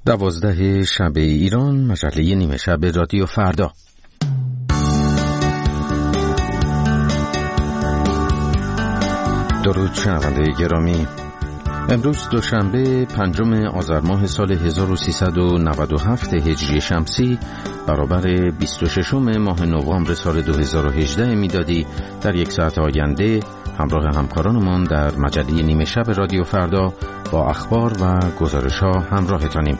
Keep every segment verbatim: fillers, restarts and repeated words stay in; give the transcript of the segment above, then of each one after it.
دوازده شب ایران، مجله نیمه شب رادیو فردا. درود شنونده گرامی. امروز دوشنبه پنجم آذر ماه سال هزار و سیصد و نود و هفت هجری شمسی برابر بیست و ششم ماه نوامبر سال دو هزار و هجده میلادی در یک ساعت آینده همراه همکارانمان در مجله نیمه شب رادیو فردا با اخبار و گزارش‌ها همراهتانیم.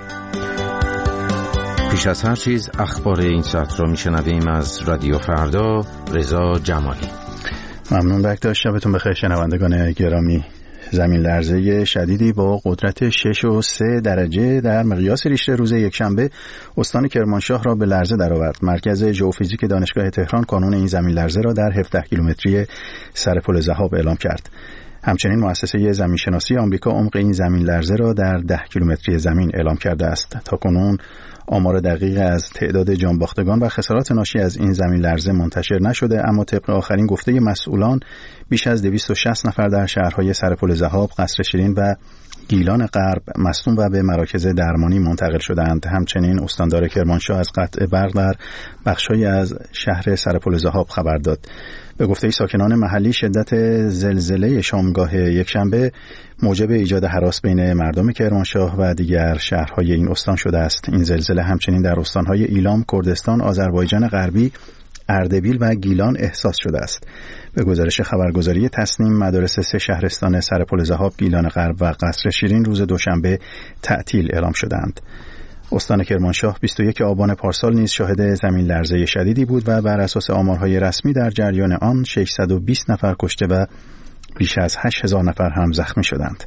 پیش از هر چیز اخبار این ساعت را میشنویم از رادیو فردا. رضا جمالی. ممنون بکتا. شبتون بخیر شنوندگان گرامی. زمین لرزه شدیدی با قدرت شش و سه درجه در مقیاس ریشتر روز یکشنبه استان کرمانشاه را به لرزه درآورد. مرکز ژئوفیزیک دانشگاه تهران کانون این زمین لرزه را در هفده کیلومتری سرپل ذهاب اعلام کرد. همچنین مؤسسه زمینشناسی آمریکا عمق این زمین لرزه را در ده کیلومتری زمین اعلام کرده است. تاکنون آمار دقیق از تعداد جانباختگان و خسارات ناشی از این زمین لرزه منتشر نشده، اما طبق آخرین گفته مسئولان بیش از دویست و شصت نفر در شهرهای سرپل ذهاب، قصر شیرین و گیلان غرب مصدوم و به مراکز درمانی منتقل شدند. همچنین استاندار کرمانشاه از قطع برق در بخش‌هایی از شهر سرپل ذهاب خبر داد. به گفته ساکنان محلی شدت زلزله شامگاه یکشنبه موجب ایجاد هراس بین مردم کرمانشاه و دیگر شهرهای این استان شده است. این زلزله همچنین در استانهای ایلام، کردستان، آذربایجان غربی، اردبیل و گیلان احساس شده است. به گزارش خبرگزاری تسنیم، مدارس سه شهرستان سرپل ذهاب، گیلان غرب و قصر شیرین روز دوشنبه تعطیل اعلام شدند. استان کرمانشاه بیست و یک آبان پارسال نیز شاهد زمین لرزه شدیدی بود و بر اساس آمارهای رسمی در جریان آن ششصد و بیست نفر کشته و بیش از هشت هزار نفر هم زخمی شدند.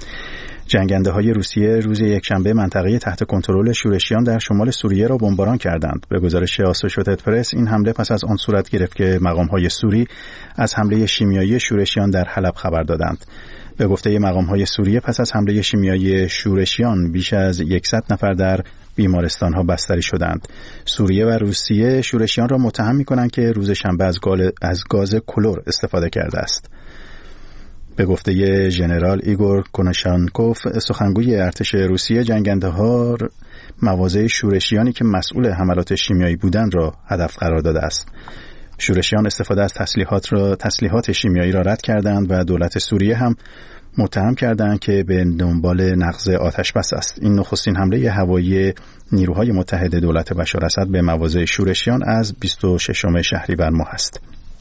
جنگنده های روسیه روز یکشنبه منطقه تحت کنترل شورشیان در شمال سوریه را بمباران کردند. به گزارش آسوشییتد پرس این حمله پس از آن صورت گرفت که مقام های سوری از حمله شیمیایی شورشیان در حلب خبر دادند. به گفته مقام های سوریه پس از حمله شیمیایی شورشیان بیش از صد نفر در بیمارستان ها بستری شدند. سوریه و روسیه شورشیان را متهم می‌کنند که روز شنبه از, از گاز کلور استفاده کرده است. به گفته ژنرال ایگور کنوشانکوف، سخنگوی ارتش روسیه، جنگنده ها مواضع شورشیانی که مسئول حملات شیمیایی بودند را هدف قرار داده است. شورشیان استفاده از تسلیحات را تسلیحات شیمیایی را رد کردند و دولت سوریه هم متهم کردند که به دنبال نقض آتش بس است. این نخستین حمله هوایی نیروهای متحد دولت بشار اسد به مواضع شورشیان از بیست و ششم شهریور ماه است.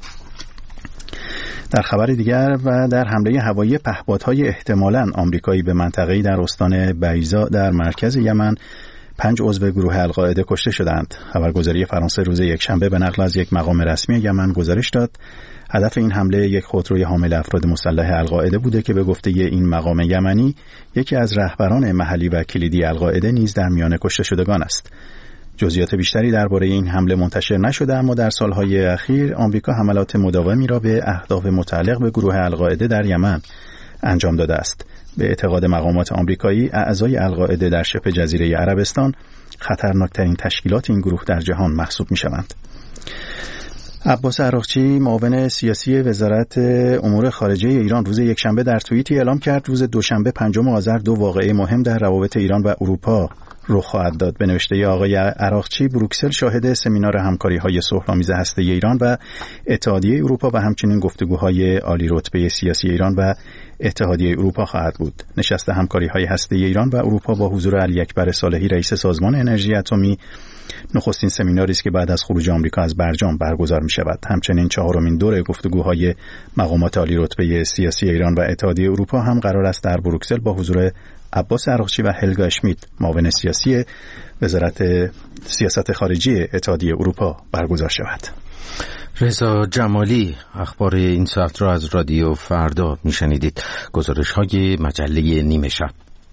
در خبر دیگر و در حمله هوایی پهپادهای احتمالاً آمریکایی به منطقه‌ای در استان بیضا در مرکز یمن، پنج عضو گروه القاعده کشته شدند. خبرگزاری فرانسه روز یکشنبه به نقل از یک مقام رسمی یمن گزارش داد هدف این حمله یک خودروی حامل افراد مسلح القاعده بوده که به گفته این مقام یمنی یکی از رهبران محلی و کلیدی القاعده نیز در میان کشته شدگان است. جزئیات بیشتری درباره این حمله منتشر نشده، اما در سالهای اخیر آمریکا حملات مداومی را به اهداف متعلق به گروه القاعده در یمن انجام داده است. به اعتقاد مقامات آمریکایی، اعضای القاعده در شبه جزیره عربستان خطرناکترین تشکیلات این گروه در جهان محسوب می‌شوند. عباس عراقچی، معاون سیاسی وزارت امور خارجه ایران، روز یکشنبه در توییتی اعلام کرد روز دوشنبه پنجم آذر دو واقعه مهم در روابط ایران و اروپا رخ خواهد داد. به نوشته آقای عراقچی، بروکسل شاهد سمینار همکاری‌های صلح‌آمیز هسته‌ای ایران و اتحادیه اروپا و همچنین گفتگوهای عالی رتبه سیاسی ایران و اتحادیه اروپا خواهد بود. نشست همکاری‌های هسته‌ای ایران و اروپا با حضور علی اکبر صالحی، رئیس سازمان انرژی اتمی، نخستین سمیناری است که بعد از خروج آمریکا از برجام برگزار می‌شود. همچنین چهارمین دور گفتگوهای مقامات عالی رتبه سیاسی ایران و اتحادیه اروپا هم قرار است در بروکسل با حضور عباس عراقچی و هلگا اشمیت، معاون سیاسی وزارت سیاست خارجی اتحادیه اروپا برگزار شود. رضا جمالی. اخبار این ساعت را از رادیو فردا میشنیدید. گزارش های مجله نیمه شب.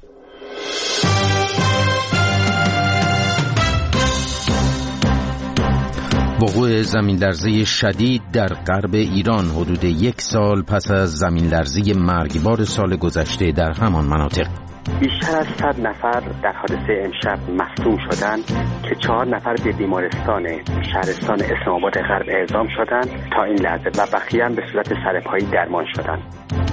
وقوع زمین لرزه شدید در غرب ایران حدود یک سال پس از زمین لرزه مرگبار سال گذشته در همان مناطق. بیشتر از صد نفر در حادثه امشب مصدوم شدند که چهار نفر به بیمارستان شهرستان اسلام آباد غرب اعزام شدند تا این لحظه و بقیه هم به صورت سرپایی درمان شدند.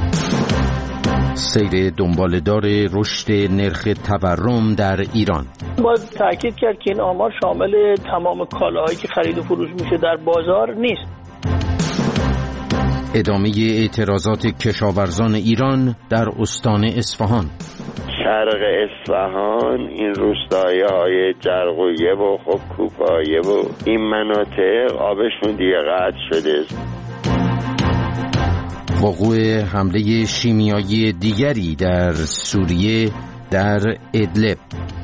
سیر دنباله‌دار رشد نرخ تورم در ایران. باید تاکید کرد که این آمار شامل تمام کالاهایی که خرید و فروش میشه در بازار نیست. ادامه اعتراضات کشاورزان ایران در استان اصفهان. شرق اصفهان، این روستایی‌های جرقویه و خب کوپایه و این مناطق آبشون دیگه قطع شده. وقوع حمله شیمیایی دیگری در سوریه در ادلب.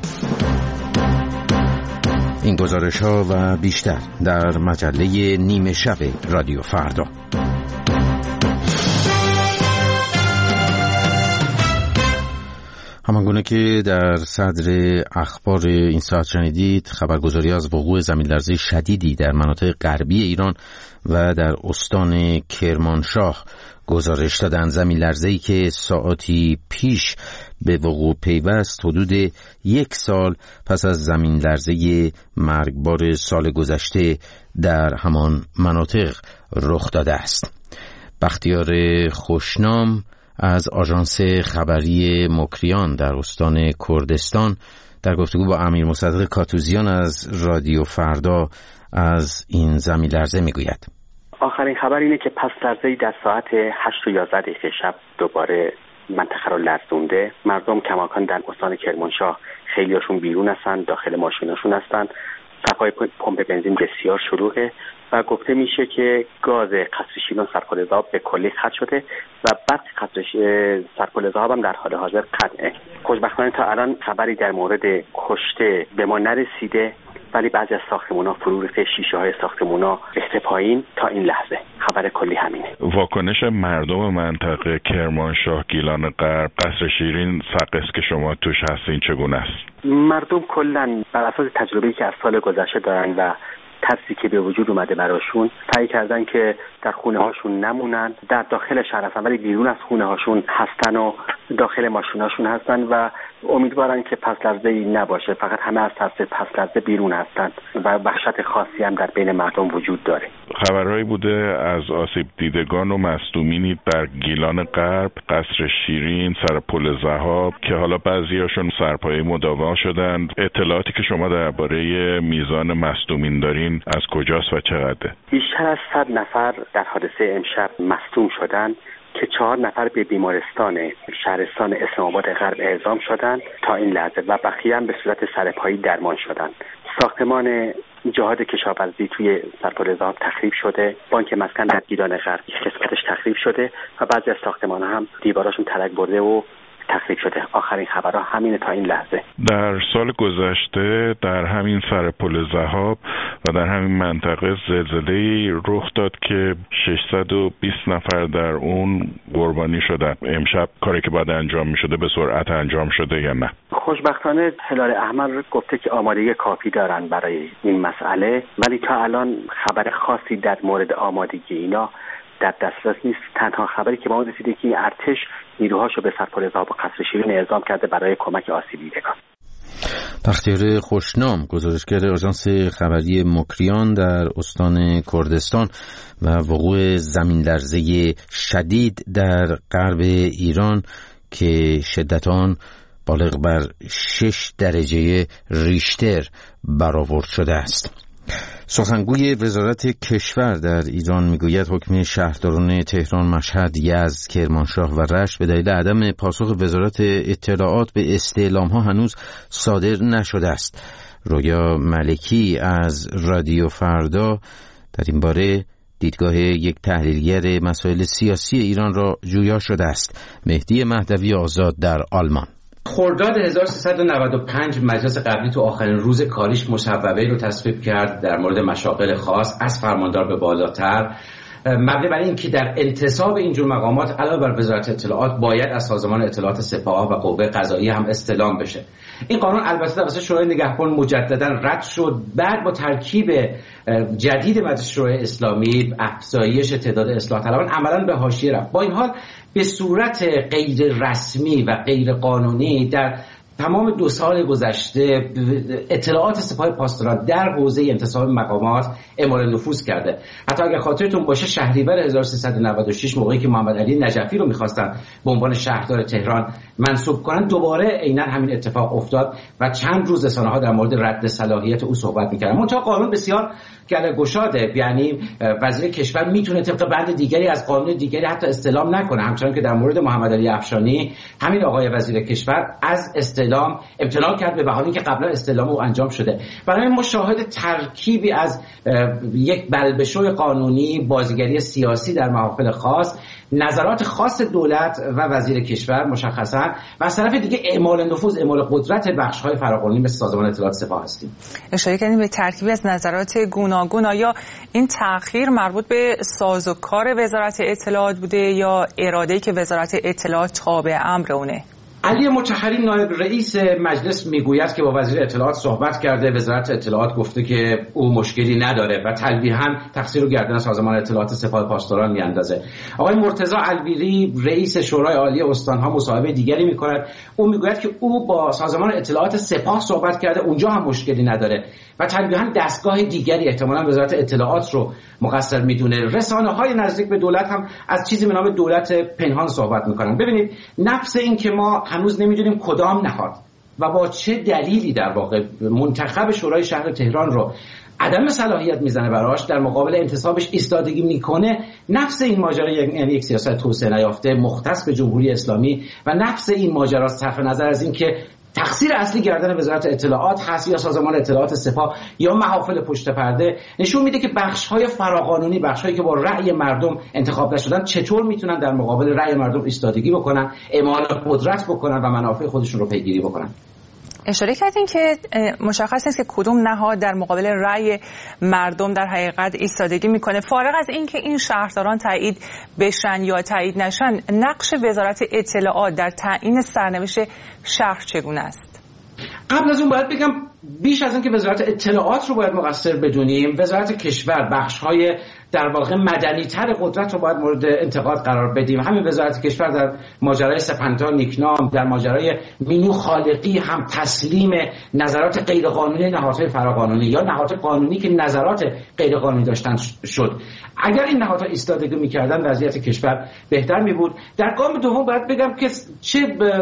این گزارش ها و بیشتر در مجله نیمه شب رادیو فردا. همانگونه که در صدر اخبار این ساعت شنیدید، خبرگزاری از وقوع زمین‌لرزه شدیدی در مناطق غربی ایران و در استان کرمانشاه گزارش دادند. زمین‌لرزه‌ای که ساعاتی پیش به وقوع پیوست حدود یک سال پس از زمین‌لرزه مرگبار سال گذشته در همان مناطق رخ داده است. بختیار خوشنام از آژانس خبری مکریان در استان کردستان در گفتگو با امیر مصدق کاتوزیان از رادیو فردا از این زمین‌لرزه میگوید. آخرین خبر اینه که پس لرزه‌ای در ساعت هشت و یازده دقیقه شب دوباره منطقه رو لرزونده. مردم کماکان در استان کرمانشاه خیلیاشون بیرون هستن، داخل ماشیناشون هستن. صفای پمپ بنزین بسیار شلوغه و گفته میشه که گاز قطره شیرین سرپل ذاب به کلی قطع شده و برق قطره سرپل ذاب هم در حال حاضر قطعه. خوشبختانه تا الان خبری در مورد کشته به ما نرسیده، ولی بعضی از ساختمان‌ها فرو ریخته، شیشه‌های ساختمان‌ها ریخته پایین. تا این لحظه خبر کلی همینه. واکنش مردم منطقه کرمانشاه، گیلان غرب، قصر شیرین، سقس که شما توش هستین چگونه است؟ مردم کلاً بر اساس تجربه‌ای که از سال گذشته دارن و ترسی که به وجود اومده براشون، سعی کردن که در خونه هاشون نمونن، در داخل شهر هستن ولی بیرون از خونه هاشون هستن و داخل ماشیناشون هستن و امیدوارن که پس لرزه‌ای نباشه. فقط همه از ترس پس لرزه بیرون هستن و وحشت خاصی هم در بین مردم وجود داره. خبرهایی بوده از آسیب دیدگان و مصدومینی در گیلان غرب، قصر شیرین، سر پل ذهاب که حالا بعضیاشون سرپایه مداوا شدن. اطلاعاتی که شما درباره میزان مصدومین دارین از کجاست و چقدره؟ بیشتر از صد نفر در حادثه امشب مصدوم شدن که چهار نفر به بیمارستان شهرستان اسلام آباد غرب اعزام شدند تا این لحظه و بقیه هم به صورت سرپایی درمان شدند. ساختمان جهاد کشاورزی توی سرپل ذاب تخریب شده، بانک مسکن در گیلان غرب قسمتش تخریب شده و بعضی از ساختمان‌ها هم دیواراشون ترک برده و تخریب شده. آخرین خبرها همینه تا این لحظه. در سال گذشته در همین سر پل ذهاب و در همین منطقه زلزله‌ای رخ داد که ششصد و بیست نفر در اون قربانی شدن. امشب کاری که باید انجام می‌شده به سرعت انجام شده یا نه؟ خوشبختانه هلال احمر گفته که آمادگی کافی دارن برای این مسئله، ولی تا الان خبر خاصی در مورد آمادگی اینا در دسترس نیست. تنها خبری که ما رسیده که ارتش نیروهاشو به سرپل ذاب و قصر شیرین اعزام کرده برای کمک آسیب دیدگان. بختیار خوشنام، گزارشگر آژانس خبری مکریان در استان کردستان و وقوع زمین‌لرزه شدید در غرب ایران که شدت آن بالغ بر شش درجه ریشتر برآورد شده است. سخنگوی وزارت کشور در ایران میگوید حکم شهرداران تهران، مشهد، یزد، کرمانشاه و رشت به دلیل عدم پاسخ وزارت اطلاعات به استعلام‌ها هنوز صادر نشده است. رویا ملکی از رادیو فردا در این باره دیدگاه یک تحلیلگر مسائل سیاسی ایران را جویا شده است. مهدی مهدوی آزاد در آلمان. خرداد هزار و سیصد و نود و پنج مجلس قبلی تو آخرین روز کاریش مصوبه‌ای رو تصویب کرد در مورد مشاغل خاص از فرماندار به بالاتر، مبنی بر این که در انتصاب اینجور مقامات علاوه بر وزارت اطلاعات باید از سازمان اطلاعات سپاه و قوه قضاییه هم استعلام بشه. این قانون البته توسط شورای نگهبان مجددا رد شد. بعد با ترکیب جدید مجلس شورای اسلامی، افزایش تعداد اصلاح طلبان عملاً به حاشیه رفت. با این حال به صورت غیر رسمی و غیر قانونی در تمام دو سال گذشته اطلاعات سپاه پاسداران در حوزه انتصاب مقامات اعمال نفوذ کرده. حتی اگر خاطرتون باشه شهریور هزار و سیصد و نود و شش موقعی که محمد علی نجفی رو می‌خواستن به عنوان شهردار تهران منصوب کنن، دوباره عیناً همین اتفاق افتاد و چند روز رسانه‌ها در مورد رد صلاحیت او صحبت می‌کردن. منتها قانون بسیار گله گشاده، یعنی وزیر کشور میتونه طبق بند دیگری از قانون دیگری حتی استعلام نکنه، همچنان که در مورد محمد علی افشانی همین آقای وزیر کشور از استعلام امتناع کرد به بهانه اینکه قبلا استعلام او انجام شده. برای مشاهده ترکیبی از یک بلبشوی قانونی، بازیگری سیاسی در محافل خاص، نظرات خاص دولت و وزیر کشور مشخصا، و از طرف دیگه اعمال نفوذ، اعمال قدرت بخش‌های فراقانونی مثل سازمان اطلاعات سپاه هستیم. اشاره کردیم به ترکیبی از نظرات گوناگون. آیا این تأخیر مربوط به سازوکار وزارت اطلاعات بوده یا اراده‌ای که وزارت اطلاعات تابع امر اونه؟ علی مطهری نایب رئیس مجلس میگوید که با وزیر اطلاعات صحبت کرده، وزارت اطلاعات گفته که او مشکلی نداره و تلویحاً تقصیر رو گردن سازمان اطلاعات سپاه پاسداران میاندازه. آقای مرتضی الویری رئیس شورای عالی استان‌ها مصاحبه دیگری میکند. او میگوید که او با سازمان اطلاعات سپاه صحبت کرده، اونجا هم مشکلی نداره و تلویحاً دستگاه دیگری احتمالاً وزارت اطلاعات رو مقصر میدونه. رسانه‌های نزدیک به دولت هم از چیزی به نام دولت پنهان صحبت میکنن. ببینید، نفس این که ما هنوز نمیدونیم کدام نهاد و با چه دلیلی در واقع منتخب شورای شهر تهران رو عدم صلاحیت میزنه براش، در مقابل انتصابش ایستادگی میکنه، نفس این ماجرا یعنی یک سیاست توسعه نیافته مختص به جمهوری اسلامی و نفس این ماجرا صرف نظر از این که تقصیر اصلی گردن وزارت اطلاعات هست یا سازمان اطلاعات سپاه یا محافل پشت پرده، نشون میده که بخش‌های فراقانونی، بخش‌هایی که با رأی مردم انتخاب نشدن، چطور میتونن در مقابل رأی مردم ایستادگی بکنن، اعمال قدرت بکنن و منافع خودشون رو پیگیری بکنن. اشاره کردین که مشخص نیست که کدوم نهاد در مقابل رأی مردم در حقیقت ایستادگی میکنه. فارغ از این که این شهرداران تایید بشن یا تایید نشن، نقش وزارت اطلاعات در تعیین سرنوشت شهر چگونه است؟ قبل از اون باید بگم بیش از این که وزارت اطلاعات رو باید مقصر بدونیم، وزارت کشور بخش‌های در واقع مدنی‌تر قدرت رو باید مورد انتقاد قرار بدیم. همین وزارت کشور در ماجرای سپنتا نیکنام، در ماجرای مینو خالقی هم تسلیم نظرات غیرقانونی نهادهای فراقانونی یا نهادهای قانونی که نظرات غیرقانونی داشتن شد. اگر این نهادها ایستادگی می‌کردن وضعیت کشور بهتر می‌بود. در گام دوم باید بگم که چه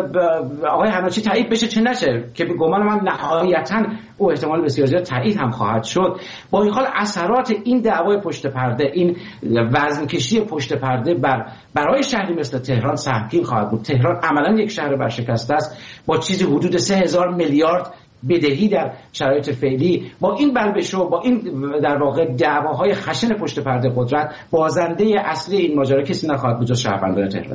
آقای حناچی تایید بشه چه نشه، که به گمان من نهایتاً او احتمال بسیار زیاد تایید هم خواهد شد. با این حال اثرات این دعوای پشت پرده، این وزنکشی پشت پرده بر برای شهری مثل تهران سهمگین خواهد بود. تهران عملاً یک شهر برشکسته است با چیزی حدود سه هزار میلیارد بدهی در شرایط فعلی. با این بلبشو، با این در واقع دعواهای خشن پشت پرده قدرت، بازنده اصلی این ماجرا کسی نخواهد بود جز شهروندان تهران.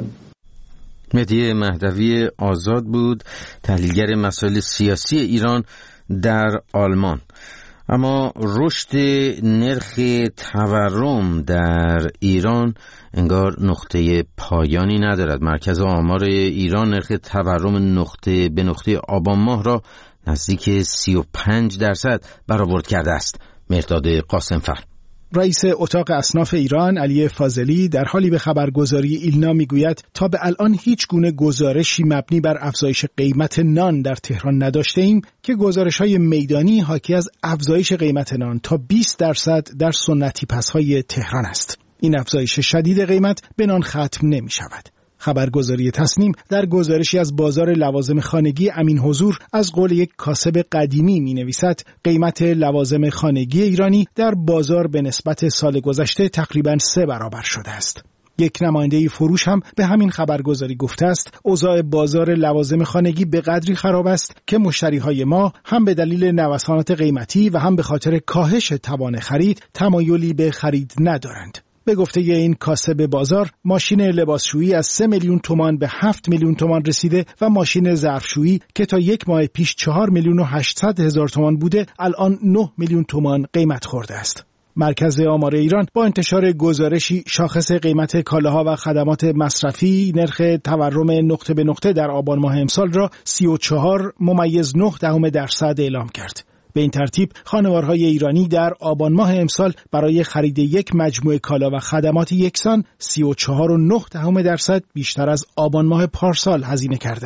مهدی مهدوی آزاد بود، تحلیلگر مسائل سیاسی ایران در آلمان. اما رشد نرخ تورم در ایران انگار نقطه پایانی ندارد. مرکز آمار ایران نرخ تورم نقطه به نقطه آبان ماه را نزدیک سی و پنج درصد برآورد کرده است. مرداد قاسمفر رئیس اتاق اصناف ایران علی فاضلی در حالی به خبرگزاری ایلنا میگوید تا به الان هیچ گونه گزارشی مبنی بر افزایش قیمت نان در تهران نداشته ایم که گزارش‌های میدانی حاکی از افزایش قیمت نان تا بیست درصد در سنتی پس‌های تهران است. این افزایش شدید قیمت به نان ختم نمی شود. خبرگزاری تصنیم در گزارشی از بازار لوازم خانگی امین حضور از قول یک کاسب قدیمی می نویسد قیمت لوازم خانگی ایرانی در بازار به نسبت سال گذشته تقریباً سه برابر شده است. یک نماینده فروش هم به همین خبرگزاری گفته است اوضاع بازار لوازم خانگی به قدری خراب است که مشتریهای ما هم به دلیل نوسانات قیمتی و هم به خاطر کاهش توان خرید تمایلی به خرید ندارند. به گفته این کاسب بازار، ماشین لباسشویی از سه میلیون تومان به هفت میلیون تومان رسیده و ماشین ظرفشویی که تا یک ماه پیش چهار میلیون و هشتصد هزار تومان بوده الان نه میلیون تومان قیمت خورده است. مرکز آمار ایران با انتشار گزارشی شاخص قیمت کالاها و خدمات مصرفی نرخ تورم نقطه به نقطه در آبان ماه امسال را سی و چهار ممیز نه دهم درصد اعلام کرد. به این ترتیب خانوارهای ایرانی در آبان ماه امسال برای خرید یک مجموعه کالا و خدمات یکسان سی و چهار و نه دهم درصد بیشتر از آبان ماه پارسال هزینه کردند.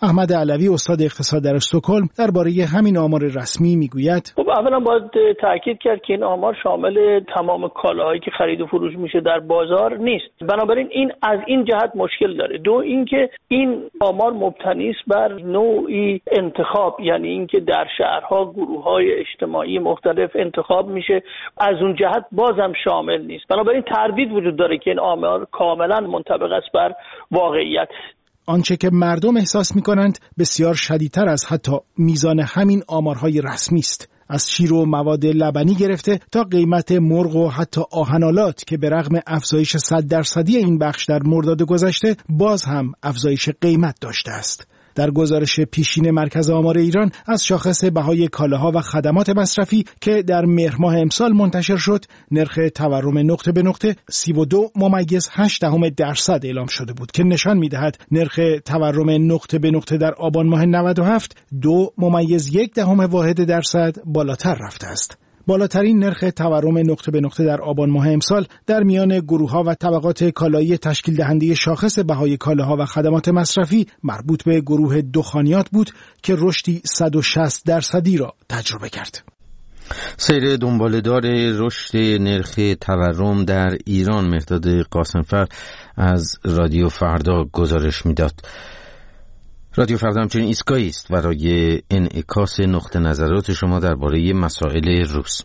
احمد علوی استاد اقتصاد در استکهلم درباره همین آمار رسمی میگوید: خب اولا باید تاکید کرد که این آمار شامل تمام کالاهایی که خرید و فروش میشه در بازار نیست. بنابراین این از این جهت مشکل داره. دو اینکه این آمار مبتنی است بر نوعی انتخاب، یعنی اینکه در شهرها گروه‌های اجتماعی مختلف انتخاب میشه، از اون جهت بازم شامل نیست. بنابراین تردید وجود داره که این آمار کاملا منطبق است بر واقعیت. آنچه که مردم احساس می‌کنند بسیار شدیدتر از حتی میزان همین آمارهای رسمی است. از شیر و مواد لبنی گرفته تا قیمت مرغ و حتی آهن‌آلات که به رغم افزایش صد درصدی این بخش در مرداد گذشته باز هم افزایش قیمت داشته است. در گزارش پیشین مرکز آمار ایران از شاخص بهای کالاها و خدمات مصرفی که در مهر ماه امسال منتشر شد، نرخ تورم نقطه به نقطه سی و دو ممیز هشت دهم درصد اعلام شده بود که نشان می‌دهد نرخ تورم نقطه به نقطه در آبان ماه نود و هفت دو ممیز یک دهم واحد درصد بالاتر رفته است. بالاترین نرخ تورم نقطه به نقطه در آبان ماه امسال در میان گروه‌ها و طبقات کالایی تشکیل دهنده شاخص بهای کالاها و خدمات مصرفی مربوط به گروه دخانیات بود که رشدی صد و شصت درصدی را تجربه کرد. سیر دنباله‌دار رشد نرخ تورم در ایران مهرداد قاسمفر از رادیو فردا گزارش می‌داد. رادیو فردا همچنین ایستگاهی است برای انعکاس نقطه نظرات شما درباره مسائل روز.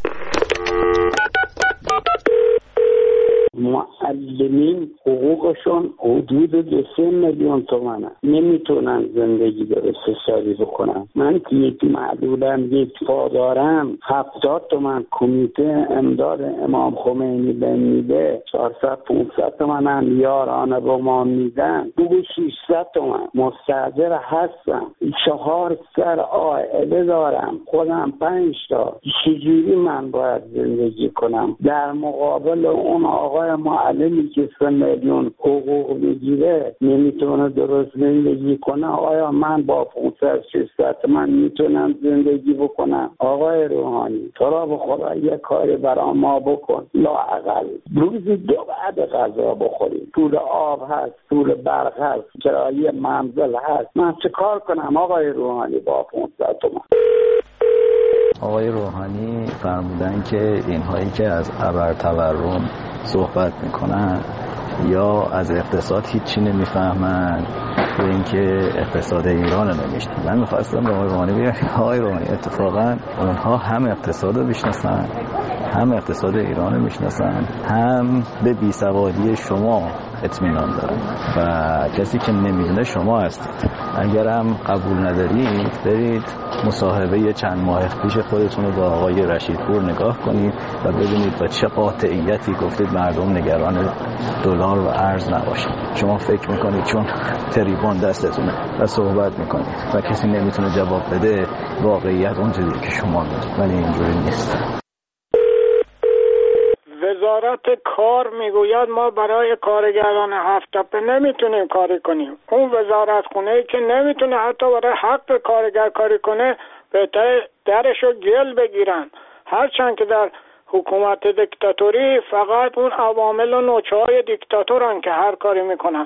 معلمین حقوقشون حدود دو سه میلیون تومنه، نمیتونن زندگی درست حسابی بکنن. من که یک معلولم، یک فادارم، هفتاد تومن کمیته امداد امام خمینی بهم میده، چهارصد پونصد تومن هم یارانه با ما میدن، بگو ششصد تومن. مستاجر هستم، چهار سر عائله دارم، خودم پنج تا. چجوری من باید زندگی کنم در مقابل اون آقای معلمی که سه میلیون حقوق میگیره نمیتونه درست زندگی کنه؟ آیا من با پانصد ششصد من میتونم زندگی بکنم؟ آقای روحانی تو را به خدا یک کاری برای ما بکن، لااقل روزی دو بعد غذا بخوریم، پول آب هست، پول برق هست، کرایه منزل هست. من چه کار کنم آقای روحانی با پانصد تومن؟ آقای روحانی فرمودن که اینهایی که از ابر تورم صحبت میکنن یا از اقتصاد هیچی نمیفهمن یا اینکه اقتصاد ایران رو نمیشنن. من میخواستم به آقای روحانی بگم آقای روحانی اتفاقا اونها هم اقتصاد رو میشناسن، هم اقتصاد ایران رو میشناسن، هم به بیسوادی شما اطمینان دارن و کسی که نمیدونه شما هستید. اگرم قبول ندارید برید مصاحبه چند ماه پیش خودتون رو با آقای رشیدپور نگاه کنید و ببینید با چه قاطعیتی گفتید مردم نگران دلار و ارز نباشن. شما فکر میکنید چون تریبون دستتونه و صحبت میکنید و کسی نمیتونه جواب بده، واقعیت اونجوریه که شما میگید، ولی اینجوری نیست. وزارت کار میگوید ما برای کارگران هفت تپه نمیتونیم کاری کنیم. اون وزارت خونه‌ای که نمیتونه حتی برای حق کارگر کاری کنه بهتره درشو گل بگیرن. هرچند که در حکومت دیکتاتوری فقط اون عوامل و نوچه‌های دیکتاتورن که هر کاری میکنن.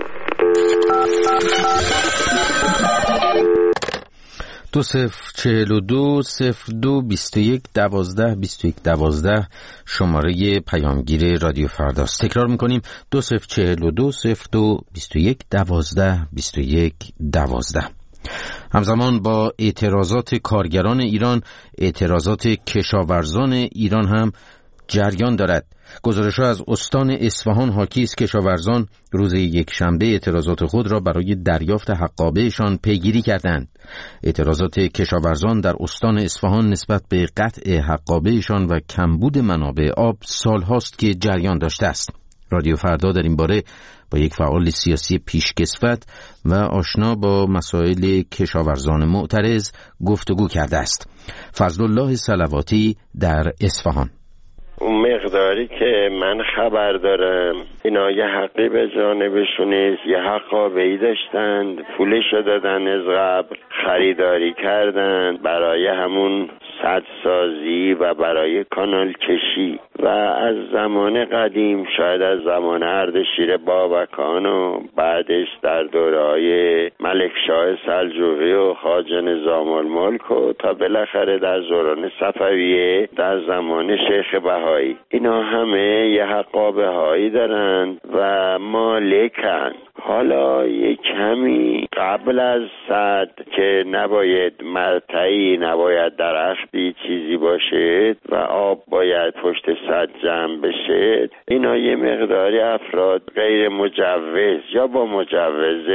دو صفر چهل و دو صفر دو بیست و یک دوازده بیست و یک دوازده شماره پیامگیر رادیو فرداست. تکرار میکنیم دو صفر چهل و دو صفر دو بیست و یک دوازده بیست و یک دوازده. همزمان با اعتراضات کارگران ایران، اعتراضات کشاورزان ایران هم جریان دارد. گزارش‌ها از استان اصفهان حاکی است. کشاورزان روز یکشنبه اعتراضات خود را برای دریافت حقابه‌شان پیگیری کردند. اعتراضات کشاورزان در استان اصفهان نسبت به قطع حقابه‌شان و کمبود منابع آب سال‌هاست که جریان داشته است. رادیو فردا در این باره با یک فعال سیاسی پیشکسوت و آشنا با مسائل کشاورزان معترض گفتگو کرده است. فضلالله صلواتی در اصفهان: اون مقداری که من خبر دارم اینا یه حقی به جانبشونه، یه حقابه‌ای داشتند، پولشو دادن از قبل، خریداری کردند برای همون سدسازی و برای کانال کشی و از زمان قدیم، شاید از زمان اردشیر بابکان و بعدش در دوره‌های ملکشاه سلجوقی و خواجه نظام الملک و تا بالاخره در دوران صفویه در زمان شیخ بهایی، اینا همه یه حق بهایی دارن و مالکن. حالا یک کمی قبل از صد که نباید مرتعی، نباید درختی چیزی باشه و آب باید پشت صد جمع بشه، اینا یه مقداری افراد غیر مجوز یا با مجوز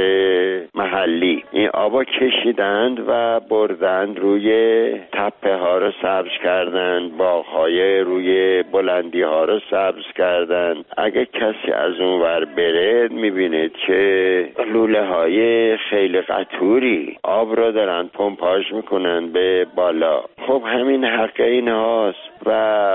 محلی این آبا کشیدند و بردند روی تپه ها رو سبز کردند، باغ‌های روی بلندی ها رو سبز کردند. اگه کسی از اون ور بره میبینید که لوله های خیلی قطوری آب رو دارن پمپاژ میکنن به بالا. خب همین حق این هاست و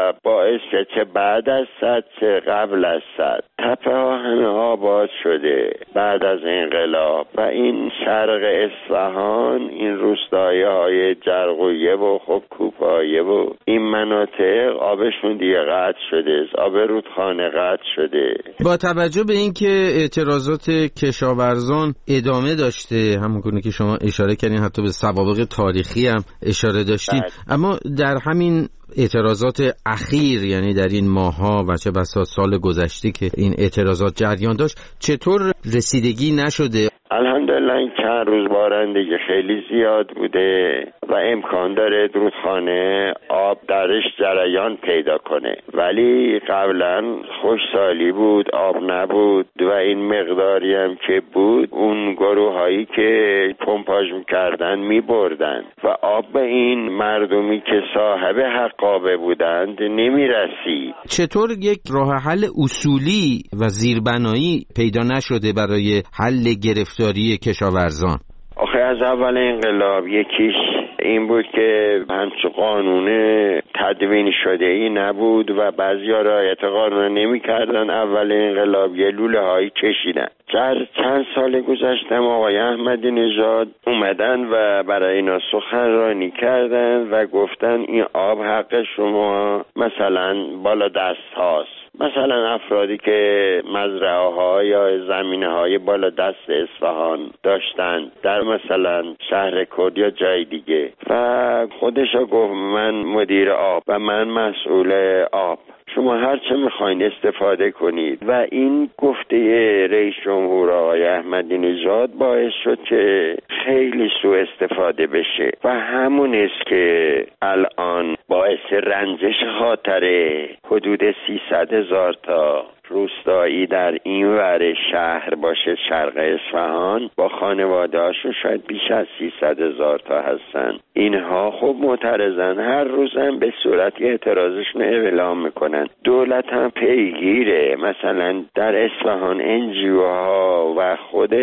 باعث چه بعد از صد چه قبل از صد تپه ها همه آباد شده بعد از انقلاب و این شرق اصفهان، این روستایه های جرقویه و خب کوپایه و این مناطق آبشون دیگه قطع شده، آب رودخانه قطع شده. با توجه به اینکه اعتراضات کشاورزان ادامه داشته، همونگونه که شما اشاره کردین حتی به سوابق تاریخی هم اشاره داشتین، اما در همین اعتراضات اخیر، یعنی در این ماه‌ها و چه بسا سال گذشته که این اعتراضات جریان داشت، چطور رسیدگی نشده؟ الحمدلله این چند روز بارندگی خیلی زیاد بوده و امکان داره رودخانه آب درش جریان پیدا کنه، ولی قبلا خوشسالی بود، آب نبود و این مقداری هم که بود اون گروه هایی که پمپاژ میکردن میبردن و آب به این مردمی که صاحب حقابه بودند نمیرسید. چطور یک راه حل اصولی و زیربنایی پیدا نشده برای حل گرفتاری کشاورزان؟ آخه از اول انقلاب یکیش این بود که همچون قانون تدوین شده ای نبود و بعضیا رعایت قانون نمی کردن. اول انقلاب یه لوله هایی کشیدن. در چند سال گذشتم آقای احمدی نژاد اومدن و برای اینا سخنرانی کردن و گفتن این آب حق شما مثلا بالا دست هاست. مثلا افرادی که مزرعه ها یا زمینه های بالا دست اصفهان داشتن در مثلا شهر کرد یا جای دیگه و خودشا گفت من مدیر آب و من مسئول آب، شما هر چه میخواین استفاده کنید. و این گفته رئیس جمهور آقای احمدی نژاد باعث شد که خیلی سوء استفاده بشه و همون است که الان باعث رنجش خاطره حدود سیصد هزار تا روستایی در این ور شهر باشه، شرق اصفهان، با خانواده هاشون شاید بیش از سیصد هزار تا هستن. اینها خب معترضن، هر روزم به صورت اعتراضشون اعلام میکنن. دولت هم پیگیره، مثلا در اصفهان انجیو ها و خود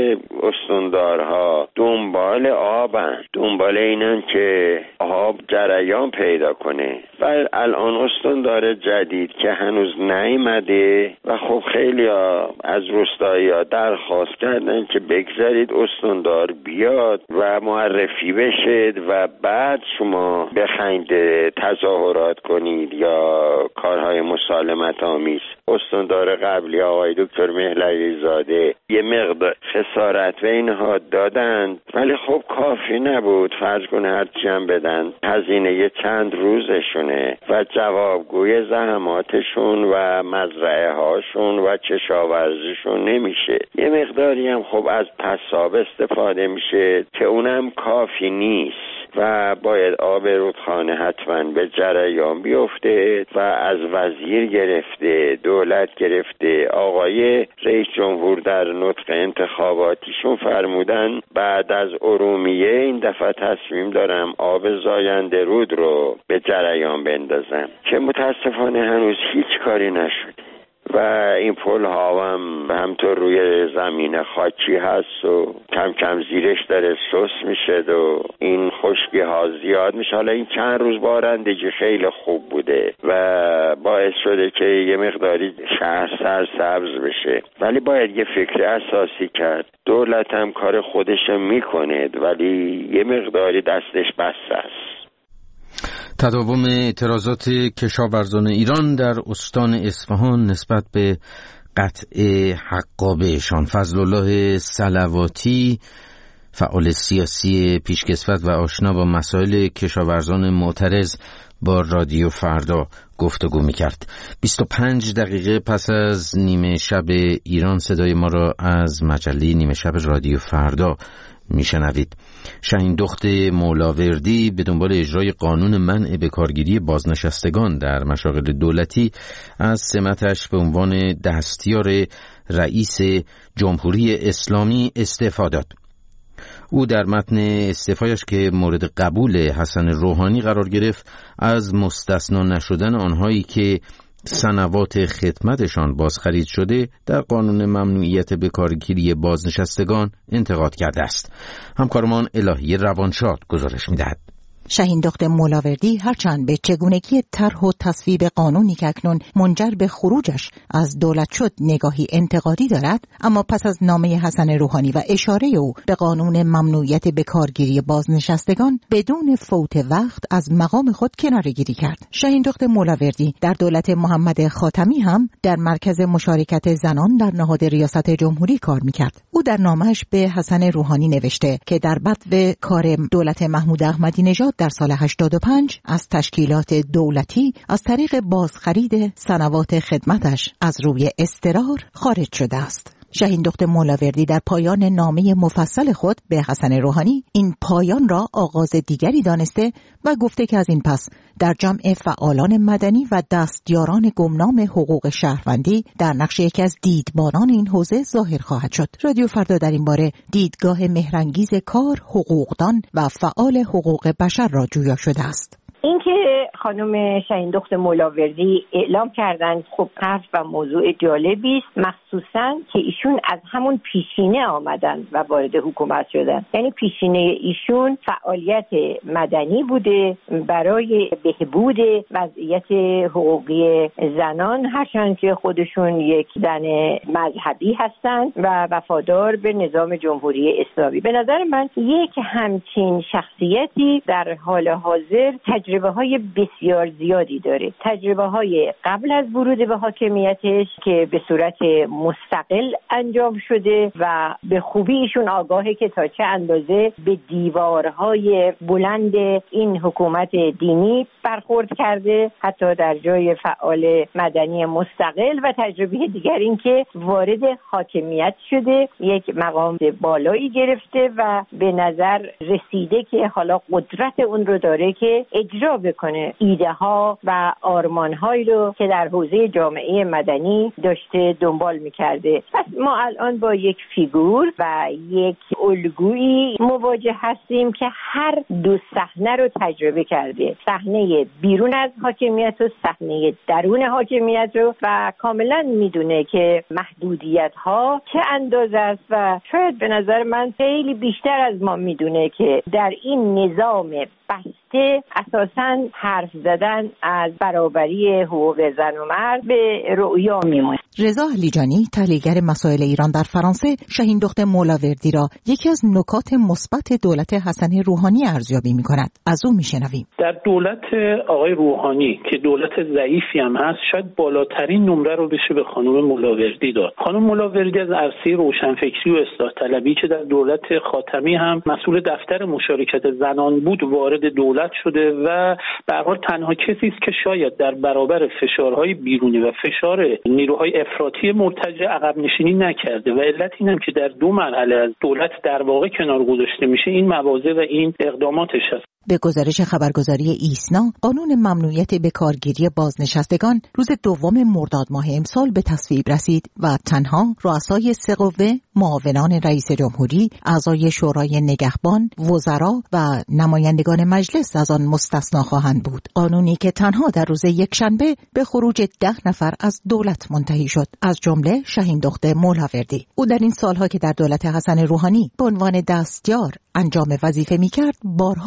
استاندارها دنبال آبن، دنبال اینن که آب جریان پیدا کنه و الان استاندار جدید که هنوز نیامده و خب خیلی ها از روستایی ها درخواست کردن که بگذارید استاندار بیاد و معرفی بشید و بعد شما بخواید تظاهرات کنید یا کارهای مسالمت آمیز. استاندار قبلی آقای دکتر مهلوی زاده یه مقدار خسارت به اینها دادن ولی خب کافی نبود. فرض کن هرچی هم بدن هزینه یه چند روزشونه و جوابگوی زحماتشون و مزرعه هاشون و کشاورزیشون نمیشه. یه مقداری هم خب از پساب استفاده میشه که اونم کافی نیست و باید آب رودخانه حتما به جریان بیفته و از وزیر گرفته، دولت گرفته. آقای رئیس جمهور در نطق انتخاباتیشون فرمودن بعد از ارومیه این دفعه تصمیم دارم آب زاینده رود رو به جریان بندازم که متاسفانه هنوز هیچ کاری نشده و این پل ها هم همطور روی زمین خاکی هست و کم کم زیرش داره سوس میشه و این خشکی ها زیاد میشه. حالا این چند روز بارندگی خیلی خوب بوده و باعث شده که یه مقداری شهر سرسبز بشه، ولی باید یه فکر اساسی کرد. دولت هم کار خودش میکنه ولی یه مقداری دستش بسته است. تداوم اعتراضات کشاورزان ایران در استان اصفهان نسبت به قطع حقابهشان. فضل الله صلواتی، فعال سیاسی پیشکسوت و آشنا با مسائل کشاورزان معترض، با رادیو فردا گفتگو می‌کرد. بیست و پنج دقیقه پس از نیمه شب ایران صدای ما را از مجله نیمه شب رادیو فردا میشنوید. شاهین دخت مولاوردی به دنبال اجرای قانون منع بکارگیری بازنشستگان در مشاغل دولتی از سمتش به عنوان دستیار رئیس جمهوری اسلامی استعفا داد. او در متن استعفایش که مورد قبول حسن روحانی قرار گرفت، از مستثنا نشدن آنهایی که سنوات خدمتشان بازخرید شده در قانون ممنوعیت بکارگیری بازنشستگان انتقاد کرده است. همکارمان الهی روانشاد گزارش می‌دهد. شاهین دخت مولاوردی هرچند به چگونگی طرح و تصویب قانونی که اکنون منجر به خروجش از دولت شد نگاهی انتقادی دارد، اما پس از نامه حسن روحانی و اشاره او به قانون ممنوعیت بکارگیری بازنشستگان بدون فوت وقت از مقام خود کناره‌گیری کرد. شاهین دخت مولاوردی در دولت محمد خاتمی هم در مرکز مشارکت زنان در نهاد ریاست جمهوری کار می‌کرد. او در نامه‌اش به حسن روحانی نوشته که در بدو کار دولت محمود احمدی نژاد در سال هشتاد و پنج از تشکیلات دولتی از طریق بازخرید سنوات خدمتش از روی اضطرار خارج شده است. شاهین دخت مولاوردی در پایان نامه مفصل خود به حسن روحانی این پایان را آغاز دیگری دانسته و گفته که از این پس در جمع فعالان مدنی و دستیاران گمنام حقوق شهروندی در نقش یکی از دیدبانان این حوزه ظاهر خواهد شد. رادیو فردا در این باره دیدگاه مهرانگیز کار، حقوقدان و فعال حقوق بشر را جویا شده است. اینکه خانم شاهین دخت مولاوردی اعلام کردن خب حرف و موضوع جالبی است، مخصوصاً که ایشون از همون پیشینه آمدن و وارد حکومت شدن. یعنی پیشینه ایشون فعالیت مدنی بوده برای بهبود وضعیت حقوقی زنان، هرچند که خودشون یک زن مذهبی هستند و وفادار به نظام جمهوری اسلامی. به نظر من یک همچین شخصیتی در حال حاضر تجربه های بسیار زیادی داره. تجربه های قبل از ورود به حاکمیتش که به صورت مستقل انجام شده و به خوبی ایشون آگاهه که تا چه اندازه به دیوارهای بلند این حکومت دینی برخورد کرده، حتی در جای فعال مدنی مستقل. و تجربه دیگر این که وارد حاکمیت شده، یک مقام بالایی گرفته و به نظر رسیده که حالا قدرت اون رو داره که اجرا بکنه ایده ها و آرمان هایی رو که در حوزه جامعه مدنی داشته دنبال میکرده. پس ما الان با یک فیگور و یک الگویی مواجه هستیم که هر دو صحنه رو تجربه کرده، صحنه بیرون از حاکمیت و صحنه درون حاکمیت رو، و کاملا میدونه که محدودیت ها چه اندازه است و شاید به نظر من خیلی بیشتر از ما میدونه که در این نظام بسته اساساً حرف زدن از برابری حقوق زن و مرد به رؤیا میمونه. رضا علیجانی، تحلیلگر مسائل ایران در فرانسه، شاهین دخت مولاوردی را یکی از نکات مثبت دولت حسن روحانی ارزیابی می‌کند. از او میشنویم. در دولت آقای روحانی که دولت ضعیفی هم هست، شاید بالاترین نمره رو بشه به خانم مولاوردی داد. خانم مولاوردی از عرصه روشنفکری و اصلاح طلبی که در دولت خاتمی هم مسئول دفتر مشارکت زنان بود وارد دولت شده و به هر حال تنها کسی است که شاید در برابر فشارهای بیرونی و فشار نیروهای افراطی مرتجع عقب نشینی نکرده و علت اینم که در دو مرحله از دولت در واقع کنار گذاشته میشه این مواضع و این اقداماتش است. به گزارش خبرگزاری ایسنا، قانون ممنوعیت بکارگیری بازنشستگان روز دوم مرداد ماه امسال به تصویب رسید و تنها رؤسای سه قوه، معاونان رئیس جمهوری، اعضای شورای نگهبان، وزرا و نمایندگان مجلس از آن مستثنا خواهند بود. قانونی که تنها در روز یکشنبه به خروج ده نفر از دولت منتهی شد، از جمله شاهین دخت مولاوردی. او در این سالها که در دولت حسن روحانی به عنوان دستیار انجام وظیفه می‌کرد، بارها خبر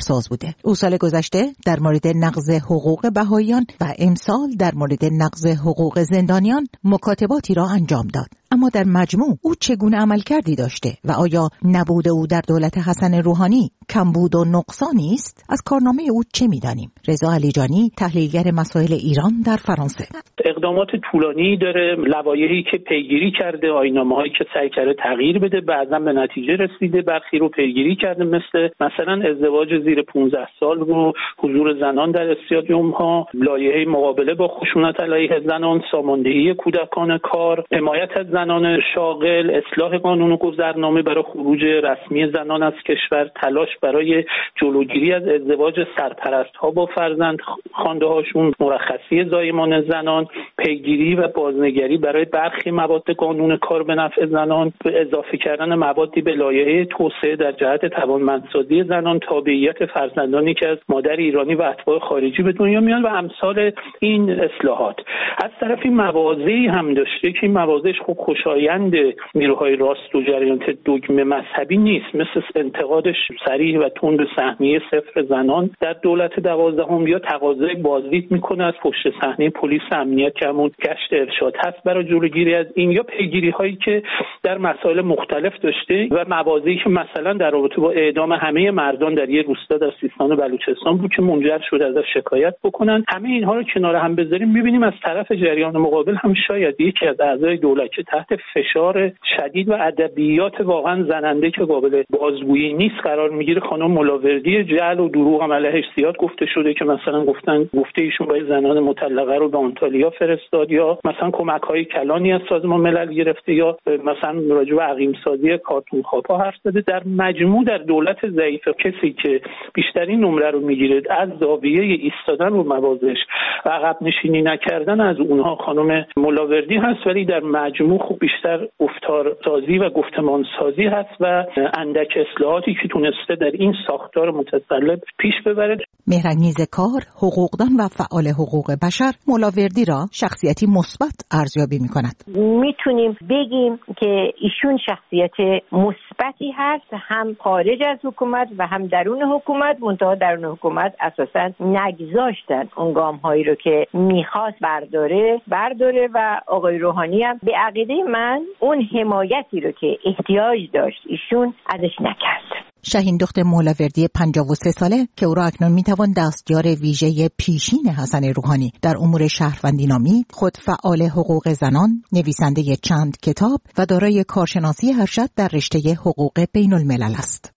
خبرساز بوده. او سال گذشته در مورد نقض حقوق بهائیان و امسال در مورد نقض حقوق زندانیان مکاتباتی را انجام داد. اما در مجموع او چگونه عملکردی داشته و آیا نبود او در دولت حسن روحانی کمبود و نقصانی است؟ از کارنامه او چه می‌دانیم؟ رضا علیجانی، تحلیلگر مسائل ایران در فرانسه. اقدامات طولانی داره، لوایحی که پیگیری کرده، آیین‌نامه‌هایی که سعی کرده تغییر بده، بعضا به نتیجه رسیده، برخی رو پیگیری کرده، مثل مثلا ازدواج زیر پانزده سال رو، حضور زنان در استادیوم‌ها، لایحه مقابله با خشونت علیه زنان، ساماندهی کودکان کار، حمایت از زنان شاغل، اصلاح قانون و گذرنامه برای خروج رسمی زنان از کشور، تلاش برای جلوگیری از ازدواج سرپرست‌ها با فرزند خوانده‌هاشون، مرخصی زایمان زنان، پیگیری و بازنگری برای برخی مواد قانون کار به نفع زنان، اضافه کردن موادی به لایحه توسعه در جهت توانمندسازی زنان، تابعیت فرزندانی که از مادر ایرانی و اتباع خارجی به دنیا میان و امثال این اصلاحات. از طرفی مواضعی هم داشته که این مواضعش خوب خوشایند نیروهای راست و جریانات دوگمه مذهبی نیست، مثل انتقادش صریح و تند صحنه صفر زنان در دولت دوازدهم یا تقاضای بازدید میکنه از پشت صحنه پلیس امنیت که همون گشت ارشاد هست برای جلوگیری از این، یا پیگیری هایی که در مسائل مختلف داشته و مواضعی که مثلا در رابطه با اعدام همه مردان در یک روستا در سیستان و بلوچستان بود که منجر شد ازش شکایت بکنن. همه اینها رو کنار هم بذاریم میبینیم از طرف جریان مقابل هم شاید یکی از اعضای دولت که تحت فشار شدید و ادبیات واقعا زننده که قابل بازگویی نیست قرار میگیره، خانم ملاوردی. جعل و دروغ هم علیهش زیاد گفته شده که مثلا گفتن گفته ایشون باید زنان مطلقه رو به آنتالیا فرستاد، یا مثلا کمک‌های کلانی از سازمان ملل گرفته، یا مثلا راجع به عقیم سازی کارتون خواب‌ها حرف زده. در مجموع در دولت ضعیف کسی که بیشترین نمره رو میگیره از زاویه ایستادن رو مواضعش و عقب نشینی نکردن از اونها خانم ملاوردی هست، ولی در مجموع خوب بیشتر گفتار سازی و گفتمان سازی هست و اندک اصلاحاتی که تونسته در این ساختار متسلب پیش ببره. مهرانگیز کار، حقوقدان و فعال حقوق بشر، ملاوردی را شخصیتی مثبت ارزیابی می‌کند. میتونیم بگیم که ایشون شخصیت مثبتی هست، هم خارج از حکومت و هم درون حکومت. منتها درون حکومت اساساً نگذاشتن اون گام‌هایی رو که می‌خواست برداره برداره و آقای روحانی هم به عقیده من اون حمایتی رو که احتیاج داشت ایشون ازش نکرد. شاهین دخت ملاوردی پنجاه و سه ساله که او را اکنون میتوان دستیار ویژه پیشین حسن روحانی در امور شهروندی نامید، خود فعال حقوق زنان، نویسنده چند کتاب و دارای کارشناسی ارشد در رشته حقوق بین الملل است.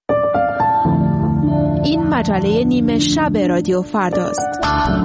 این مجله نیمه شب رادیو فرداست.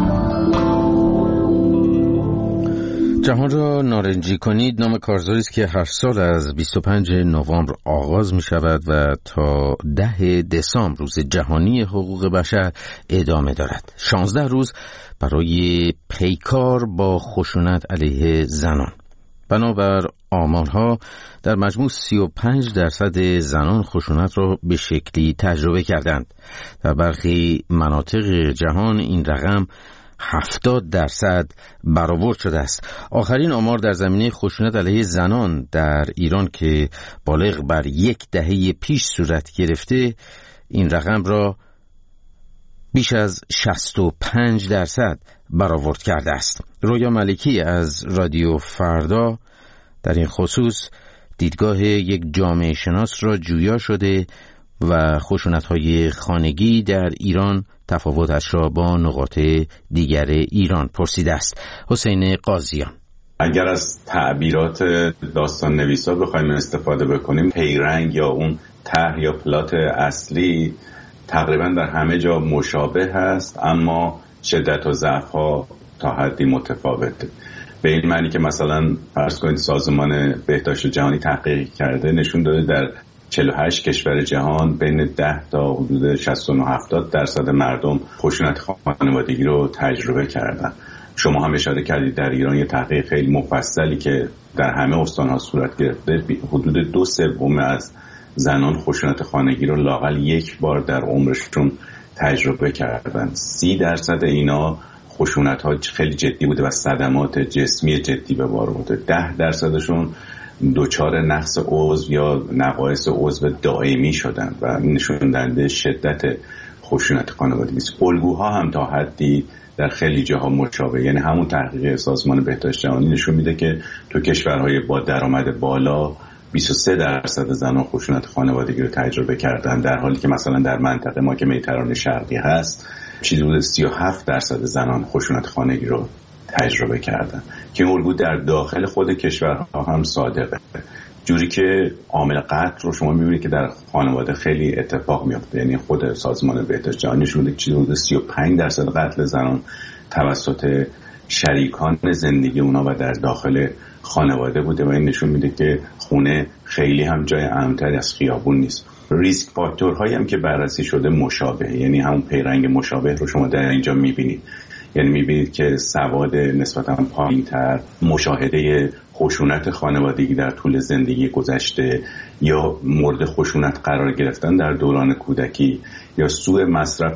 جهان را نارنجی کنید نام کارزاری است که هر سال از بیست و پنجم نوامبر آغاز می شود و تا ده دسامبر روز جهانی حقوق بشر ادامه دارد. شانزده روز برای پیکار با خشونت علیه زنان. بنابر آمارها در مجموع سی و پنج درصد زنان خشونت را به شکلی تجربه کردند. در برخی مناطق جهان این رقم هفتاد درصد برآورد شده است. آخرین آمار در زمینه خشونت علیه زنان در ایران که بالغ بر یک دهه پیش صورت گرفته این رقم را بیش از شصت و پنج درصد برآورد کرده است. رویا ملکی از رادیو فردا در این خصوص دیدگاه یک جامعه شناس را جویا شده و خشونت‌های خانگی در ایران تفاوتش را با نقاط دیگر ایران پرسیده است. حسین قاضیان: اگر از تعبیرات داستان نویسا بخوایم استفاده بکنیم، پیرنگ یا اون طرح یا پلات اصلی تقریبا در همه جا مشابه هست، اما شدت و ضعف‌ها تا حدی متفاوته. به این معنی که مثلا فرض کنید سازمان بهداشت جهانی تحقیق کرده نشون داده در چهل و هشت کشور جهان بین ده تا حدود شصت و نه هفتاد درصد مردم خشونت خانوادگی رو تجربه کردن. شما هم اشاره کردید در ایران یه تحقیق خیلی مفصلی که در همه استان‌ها صورت گرفته، حدود دو سوم از زنان خشونت خانگی رو لااقل یک بار در عمرشون تجربه کردن. سی درصد اینا خشونت‌ها خیلی جدی بوده و صدمات جسمی جدی به بار بوده. ده درصدشون دوچار نقص عضو یا نقایص عضو دائمی شدن و نشون دهنده شدت خشونت خانوادگی است. الگوها هم تا حدی در خیلی جاها مشابه، یعنی همون تحقیق سازمان بهداشت جهانی نشون میده که تو کشورهای با درآمد بالا بیست و سه درصد زنان خشونت خانوادگی رو تجربه کردن، در حالی که مثلا در منطقه ما که مدیترانه شرقی هست چیزی حدود سی و هفت درصد زنان خشونت خانگی رو تجربه کردن که این الگو در داخل خود کشورها هم صادقه. جوری که عامل قتل رو شما میبینید که در خانواده خیلی اتفاق میفته، یعنی خود سازمان بهداشت جهانی نشون میده که چیزی حدود سی و پنج درصد قتل زنان توسط شریکان زندگی اونا و در داخل خانواده بوده و این نشون میده که خونه خیلی هم جای امن‌تری از خیابون نیست. ریسک فاکتورهایی هم که بررسی شده مشابه، یعنی همون پیرنگ مشابه رو شما در اینجا میبینید، یعنی میبینید که سواد نسبتاً پایین‌تر، مشاهده خشونت خانوادگی در طول زندگی گذشته یا مورد خشونت قرار گرفتن در دوران کودکی یا سوء مصرف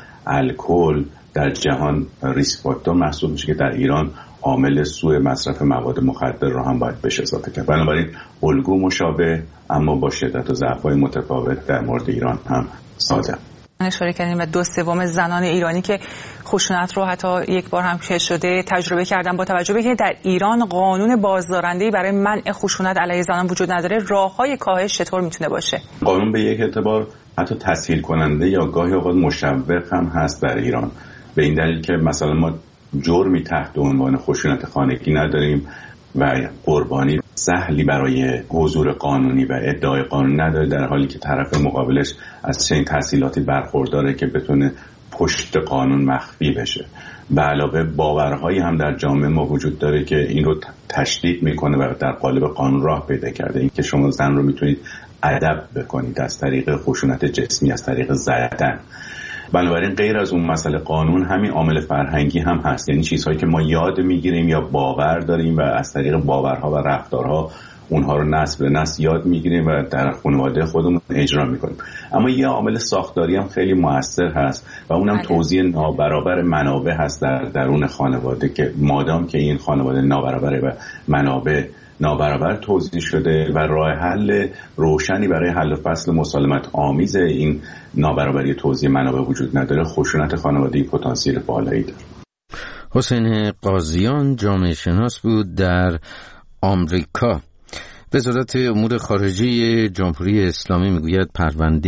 الکل در جهان ریسک فاکتور محسوب میشه که در ایران عامل سوء مصرف مواد مخدر رو هم باید بهش اضافه کرد. بنابراین الگو مشابه اما با شدت و ضعف‌های متفاوت در مورد ایران هم صادق. اشاره کردیم و دو سوم زنان ایرانی که خشونت رو حتی یک بار هم که شده تجربه کردن. با توجه به که در ایران قانون بازدارنده‌ای برای منع خشونت علیه زنان وجود نداره، راه‌های کاهش چطور میتونه باشه؟ قانون به یک اعتبار حتی تسهیل کننده یا گاهی اوقات مشوق هم هست در ایران، به این دلیل که مثلا ما جرمی تحت عنوان خشونت خانگی نداریم و قربانی سهلی برای حضور قانونی و ادعای قانونی نداره، در حالی که طرف مقابلش از چنین تسهیلاتی برخورداره که بتونه پشت قانون مخفی بشه. به علاوه باورهایی هم در جامعه ما وجود داره که این رو تشدید میکنه و در قالب قانون راه پیدا کرده، این که شما زن رو میتونید ادب بکنید از طریق خشونت جسمی، از طریق زدن. بنابراین غیر از اون مسئله قانون، همین عامل فرهنگی هم هست، یعنی چیزهایی که ما یاد میگیریم یا باور داریم و از طریق باورها و رفتارها اونها رو نسل به نسل یاد میگیریم و در خانواده خودمون اجرا میکنیم. اما یه عامل ساختاری هم خیلی موثر هست و اونم توزیع نابرابر منابع هست در درون خانواده، که مادام که این خانواده نابرابره و منابع نابرابر توزیع شده و راه حل روشنی برای حل فصل مسالمت آمیز این نابرابری توزیع منابع وجود نداره، خشونت خانوادگی پتانسیل بالایی داره. حسین قاضیان جامعه شناس بود در آمریکا. وزارت امور خارجه جمهوری اسلامی میگوید پرونده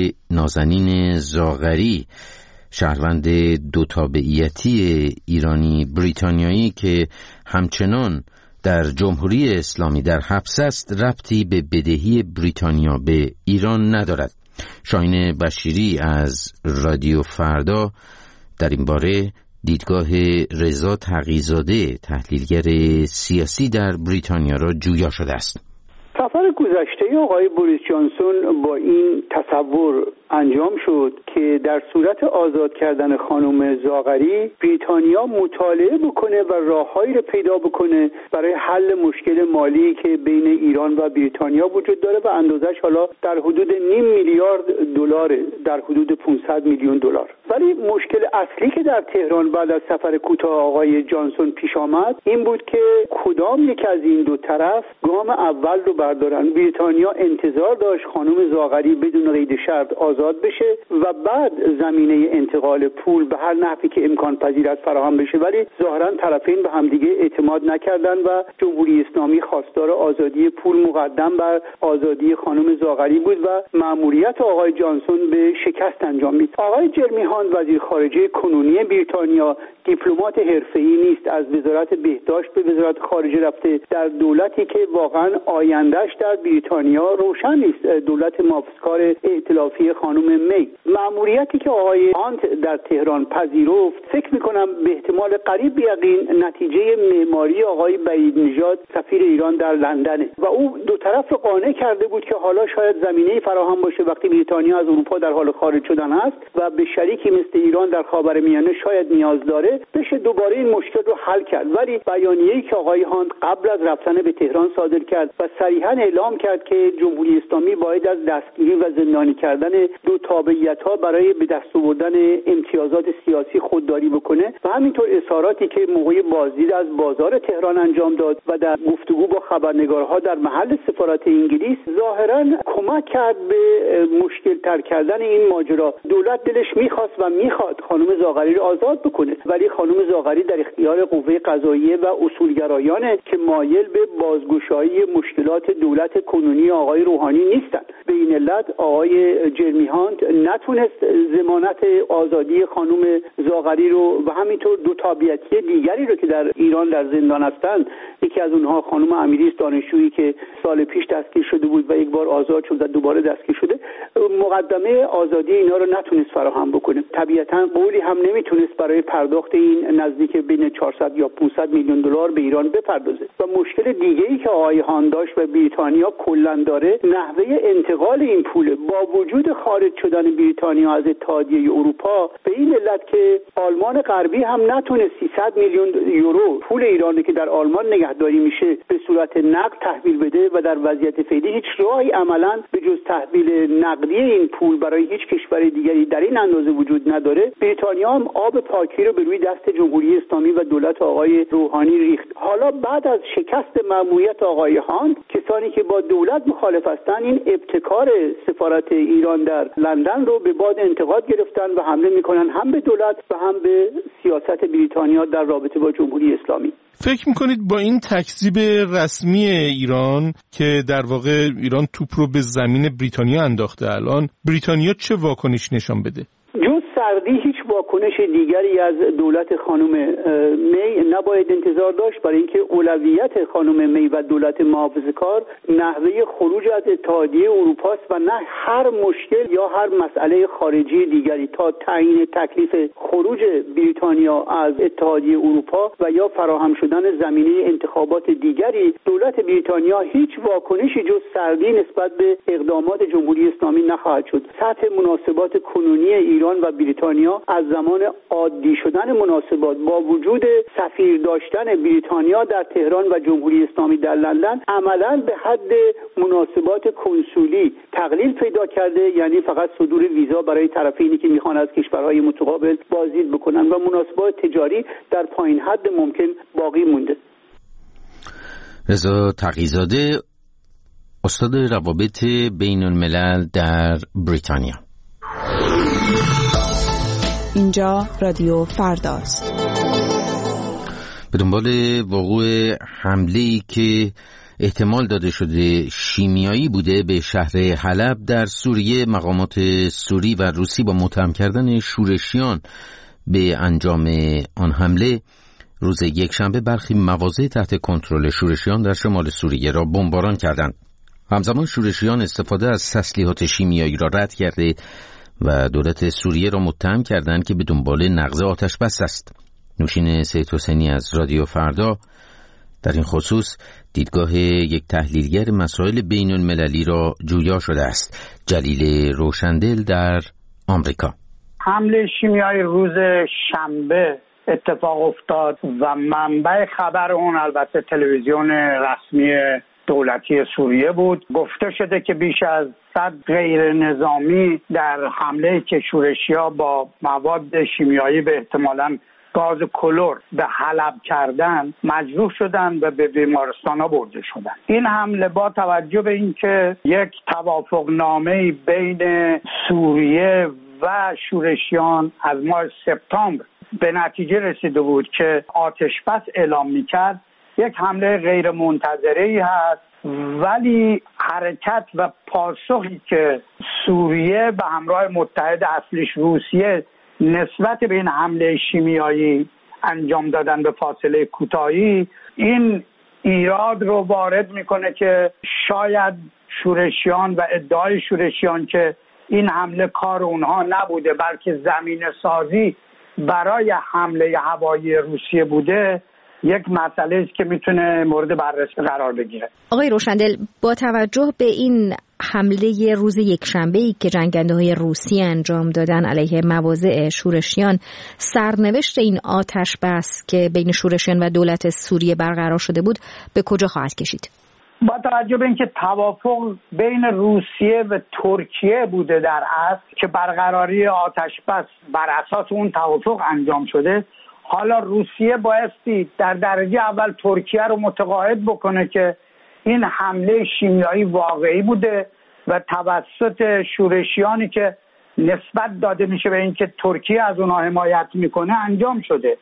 نازنین زاغری، شهروند دو تابعیتی ایرانی بریتانیایی که همچنان در جمهوری اسلامی در حبس است، ربطی به بدهی بریتانیا به ایران ندارد. شاهین بشیری از رادیو فردا در این باره دیدگاه رضا تقی‌زاده تحلیلگر سیاسی در بریتانیا را جویا شده است. سفر گذشته آقای بوریس جانسون با این تصور انجام شد که در صورت آزاد کردن خانم زاغری بریتانیا مطالعه بکنه و راههایی رو پیدا بکنه برای حل مشکل مالی که بین ایران و بریتانیا وجود داره و اندازش حالا در حدود نیم میلیارد دلار، در حدود پانصد میلیون دلار. ولی مشکل اصلی که در تهران بعد از سفر کوتاه آقای جانسون پیش آمد این بود که کدام یک از این دو طرف گام اول رو بردارن. بریتانیا انتظار داشت خانم زاغری بدون قید شرط آزاد بشه و بعد زمینه انتقال پول به هر نحوی که امکان پذیر است فراهم بشه، ولی ظاهرا طرفین به همدیگه اعتماد نکردن و جمهوری اسلامی خواستار آزادی پول مقدم بر آزادی خانم زاغری بود و مأموریت آقای جانسون به شکست انجامید. آقای جرمی هاند وزیر خارجه کنونی بریتانیا دیپلمات حرفه‌ای نیست، از وزارت بهداشت به وزارت خارجه رفته در دولتی که واقعا آیندهش در بریتانیا روشن نیست، دولت محافظه‌کار ائتلافی خانم می. مأموریتی که آقای هانت در تهران پذیرفت فکر می‌کنم به احتمال قریب یقین نتیجه معماری آقای بعید نژاد سفیر ایران در لندن و او دو طرف رو قانع کرده بود که حالا شاید زمینه‌ای فراهم باشه وقتی بریتانیا از اروپا در حال خارج شدن است و به شریک که مثل ایران در خاورمیانه شاید نیاز داره بشه دوباره این مشکل رو حل کرد. ولی بیانیه‌ای که آقای هاند قبل از رفتن به تهران صادر کرد و صریحاً اعلام کرد که جمهوری اسلامی باید از دستگیری و زندانی کردن دو تابعیت‌ها برای به دست آوردن امتیازات سیاسی خودداری بکنه و همینطور اظهاراتی که موقع بازدید از بازار تهران انجام داد و در گفتگو با خبرنگارها در محل سفارت انگلیس ظاهراً کمک کرد به مشکل تر کردن این ماجرا. دولت دلش میخواست و میخواد خانم زاغری رو آزاد بکنه، ولی خانم زاغری در اختیار قوه قضاییه و اصولگرایانه که مایل به بازگشایی مشکلات دولت کنونی آقای روحانی نیستن. به این علت آقای جرمی هاند نتونست ضمانت آزادی خانم زاغری رو و همینطور دو تابعیتی دیگری رو که در ایران در زندان هستند، یکی از اونها خانم امیری دانشجویی که سال پیش دستگیر شده بود و یک بار آزاد شد و دوباره دستگیر شده، مقدمه آزادی اینا رو نتونست فراهم بکنه. طبیعتاً قولی هم نمیتونست برای پرداخت این نزدیک بین چهارصد یا پانصد میلیون دلار به ایران بپردازه. و مشکل دیگه‌ای که آقای هاند داشت و بریتانیا کلاً داره نحوه انتقال این پول با وجود خارج شدن بریتانیا از اتحادیه اروپا، به این علت که آلمان غربی هم نتونه سیصد میلیون یورو پول ایرانی که در آلمان نگهداری میشه به صورت نقد تحویل بده و در وضعیت فعلی هیچ راهی عملاً به جز تحویل نقدی این پول برای هیچ کشور دیگری در این اندازه وجود نداره. بریتانیا هم آب پاکی رو به روی دست جمهوری اسلامی و دولت آقای روحانی ریخت. حالا بعد از شکست ماموریت آقای هاند، کسانی که با دولت مخالف هستند این ابتکار سفارت ایران در لندن رو به باد انتقاد گرفتن و حمله میکنن هم به دولت و هم به سیاست بریتانیا در رابطه با جمهوری اسلامی. فکر میکنید با این تکذیب رسمی ایران که در واقع ایران توپ رو به زمین بریتانیا انداخته، الان بریتانیا چه واکنش نشان بده؟ جز سردی هیچ واکنش دیگری از دولت خانم می نباید انتظار داشت، برای اینکه اولویت خانم می و دولت محافظه‌کار نحوه خروج از اتحادیه اروپا است و نه هر مشکل یا هر مسئله خارجی دیگری. تا تعیین تکلیف خروج بریتانیا از اتحادیه اروپا و یا فراهم شدن زمینه انتخابات دیگری، دولت بریتانیا هیچ واکنشی جز سردی نسبت به اقدامات جمهوری اسلامی نخواهد شد. سطح مناسبات کنونی ایران و بریتانیا از زمان عادی شدن مناسبات با وجود سفیر داشتن بریتانیا در تهران و جمهوری اسلامی در لندن عملاً به حد مناسبات کنسولی تقلیل پیدا کرده، یعنی فقط صدور ویزا برای طرفینی که میخوان از کشورهای متقابل بازدید بکنن و مناسبات تجاری در پایین حد ممکن باقی مونده. رضا تقی‌زاده، استاد روابط بین الملل در بریتانیا. اینجا رادیو فرداست. به دنبال وقوع حمله‌ای که احتمال داده شده شیمیایی بوده به شهر حلب در سوریه، مقامات سوری و روسی با متهم کردن شورشیان به انجام آن حمله روز یکشنبه برخی مواضع تحت کنترل شورشیان در شمال سوریه را بمباران کردند. همزمان شورشیان استفاده از تسلیحات شیمیایی را رد کرده و دولت سوریه را متهم کردند که به دنبال نقض آتش بس است. نوشین سید حسینی از رادیو فردا در این خصوص دیدگاه یک تحلیلگر مسائل بین المللی را جویا شده است. جلیل روشندل در آمریکا. حمله شیمیایی روز شنبه اتفاق افتاد و منبع خبر اون البته تلویزیون رسمی دولتی سوریه بود. گفته شده که بیش از صد غیر نظامی در حمله که شورشی‌ها با مواد شیمیایی به احتمالاً گاز کلور به حلب کردن مجروح شدن و به بیمارستان‌ها برده شدن. این حمله با توجه به اینکه یک توافقنامه بین سوریه و شورشیان از ماه سپتامبر به نتیجه رسیده بود که آتش بس اعلام می‌کرد، یک حمله غیر منتظره‌ای هست، ولی حرکت و پاسخی که سوریه به همراه متحد اصلیش روسیه نسبت به این حمله شیمیایی انجام دادن به فاصله کوتاهی، این ایراد رو وارد میکنه که شاید شورشیان و ادعای شورشیان که این حمله کار اونها نبوده بلکه زمینه سازی برای حمله هوایی روسیه بوده، یک مسئله است که میتونه مورد بررسی قرار بگیره. آقای روشندل، با توجه به این حمله روز یکشنبه‌ای که جنگنده‌های روسی انجام دادن علیه مواضع شورشیان، سرنوشت این آتش بس که بین شورشیان و دولت سوریه برقرار شده بود به کجا خواهد کشید؟ با توجه به اینکه توافق بین روسیه و ترکیه بوده در اصل که برقراری آتش بس بر اساس اون توافق انجام شده، حالا روسیه بایستی در درجه اول ترکیه رو متقاعد بکنه که این حمله شیمیایی واقعی بوده و توسط شورشیانی که نسبت داده میشه به اینکه ترکیه از اونها حمایت میکنه انجام شده.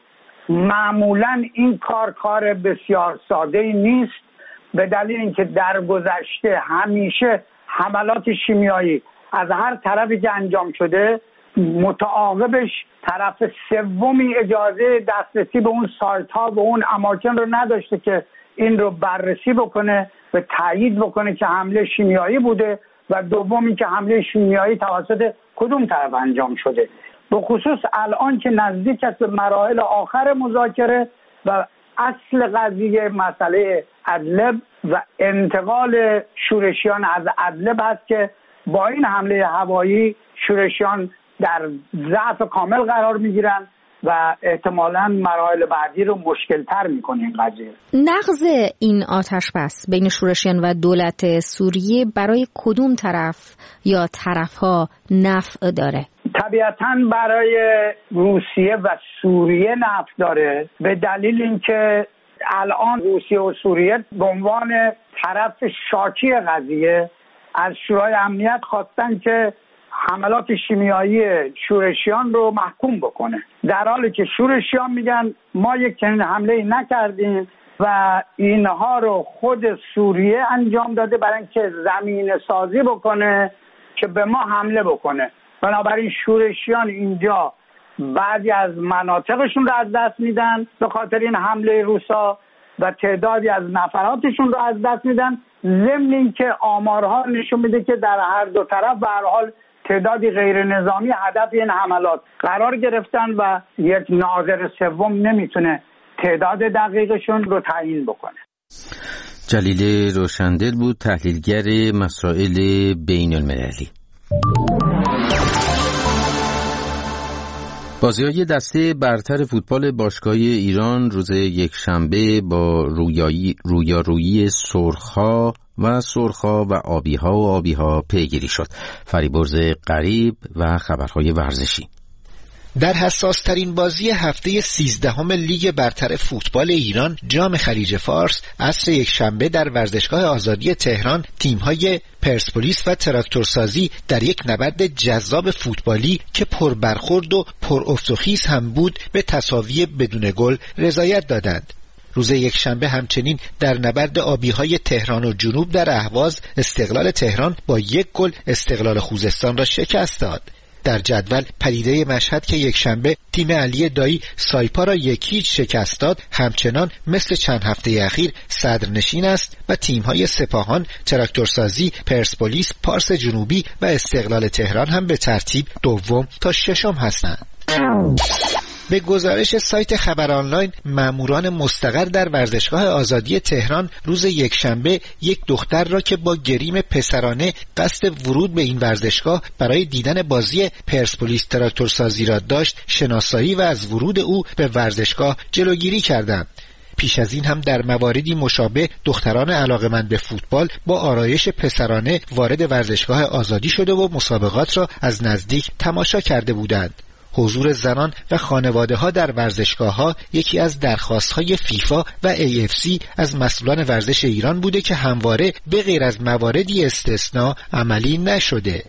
معمولا این کار کار بسیار ساده‌ای نیست، به دلیل اینکه در گذشته همیشه حملات شیمیایی از هر طرفی که انجام شده متعاقبش طرف سومی اجازه دسترسی به اون سایت ها و اون اماکن رو نداشته که این رو بررسی بکنه و تایید بکنه که حمله شیمیایی بوده و دومی که حمله شیمیایی توسط کدوم طرف انجام شده. به خصوص الان که نزدیک است به مراحل آخر مذاکره و اصل قضیه مسئله ادلب و انتقال شورشیان از ادلب هست که با این حمله هوایی شورشیان در ضعف کامل قرار میگیرن و احتمالاً مراحل بعدی رو مشکل تر میکنه این قضیه. نقض این آتش بس بین شورشیان و دولت سوریه برای کدوم طرف یا طرفها نفع داره؟ طبیعتاً برای روسیه و سوریه نفع داره، به دلیل اینکه الان روسیه و سوریه به عنوان طرف شاکی قضیه از شورای امنیت خواستن که حملات شیمیایی شورشیان رو محکوم بکنه، در حالی که شورشیان میگن ما یک چنین حمله نکردیم و اینها رو خود سوریه انجام داده برای اینکه زمینه سازی بکنه که به ما حمله بکنه. بنابراین شورشیان اینجا بعضی از مناطقشون رو از دست میدن به خاطر این حمله روسا و تعدادی از نفراتشون رو از دست میدن، ضمن اینکه آمارها نشون میده که در هر دو طرف به هر حال تعدادی غیر نظامی هدف این حملات قرار گرفتن و یک ناظر سوم نمیتونه تعداد دقیقشون رو تعیین بکنه. جلیل روشندل بود، تحلیلگر مسائل بین المللی. بازی‌های دسته برتر فوتبال باشگاهی ایران روز یکشنبه با رویایی رویارویی سرخ‌ها و سرخ‌ها و آبی‌ها و آبی‌ها پیگیری شد. فریبرز غریب و خبرهای ورزشی. در حساس ترین بازی هفته سیزدهم لیگ برتر فوتبال ایران جام خلیج فارس عصر یکشنبه در ورزشگاه آزادی تهران تیم‌های پرسپولیس و تراکتورسازی در یک نبرد جذاب فوتبالی که پر برخورد و پر افت و خیز هم بود به تساوی بدون گل رضایت دادند. روز یکشنبه همچنین در نبرد آبی‌های تهران و جنوب در اهواز استقلال تهران با یک گل استقلال خوزستان را شکست داد. در جدول پدیده مشهد که یک شنبه تیم علی دایی سایپا را یکی شکست داد همچنان مثل چند هفته اخیر صدرنشین است و تیم‌های سپاهان، تراکتورسازی، پرسپولیس، پارس جنوبی و استقلال تهران هم به ترتیب دوم تا ششم هستند. به گزارش سایت خبر آنلاین، ماموران مستقر در ورزشگاه آزادی تهران روز یکشنبه یک دختر را که با گریم پسرانه قصد ورود به این ورزشگاه برای دیدن بازی پرسپولیس تراکتورسازی را داشت شناسایی و از ورود او به ورزشگاه جلوگیری کردند. پیش از این هم در مواردی مشابه دختران علاقه‌مند به فوتبال با آرایش پسرانه وارد ورزشگاه آزادی شده و مسابقات را از نزدیک تماشا کرده بودند. حضور زنان و خانواده ها در ورزشگاه ها یکی از درخواست های فیفا و ای اف سی از مسئولان ورزش ایران بوده که همواره به غیر از مواردی استثناء عملی نشده.